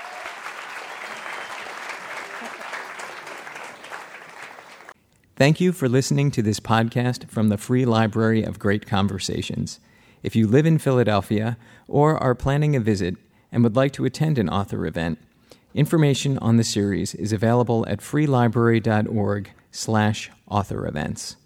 Thank you for listening to this podcast from the Free Library of Great Conversations. If you live in Philadelphia or are planning a visit and would like to attend an author event, information on the series is available at freelibrary dot org slash author events.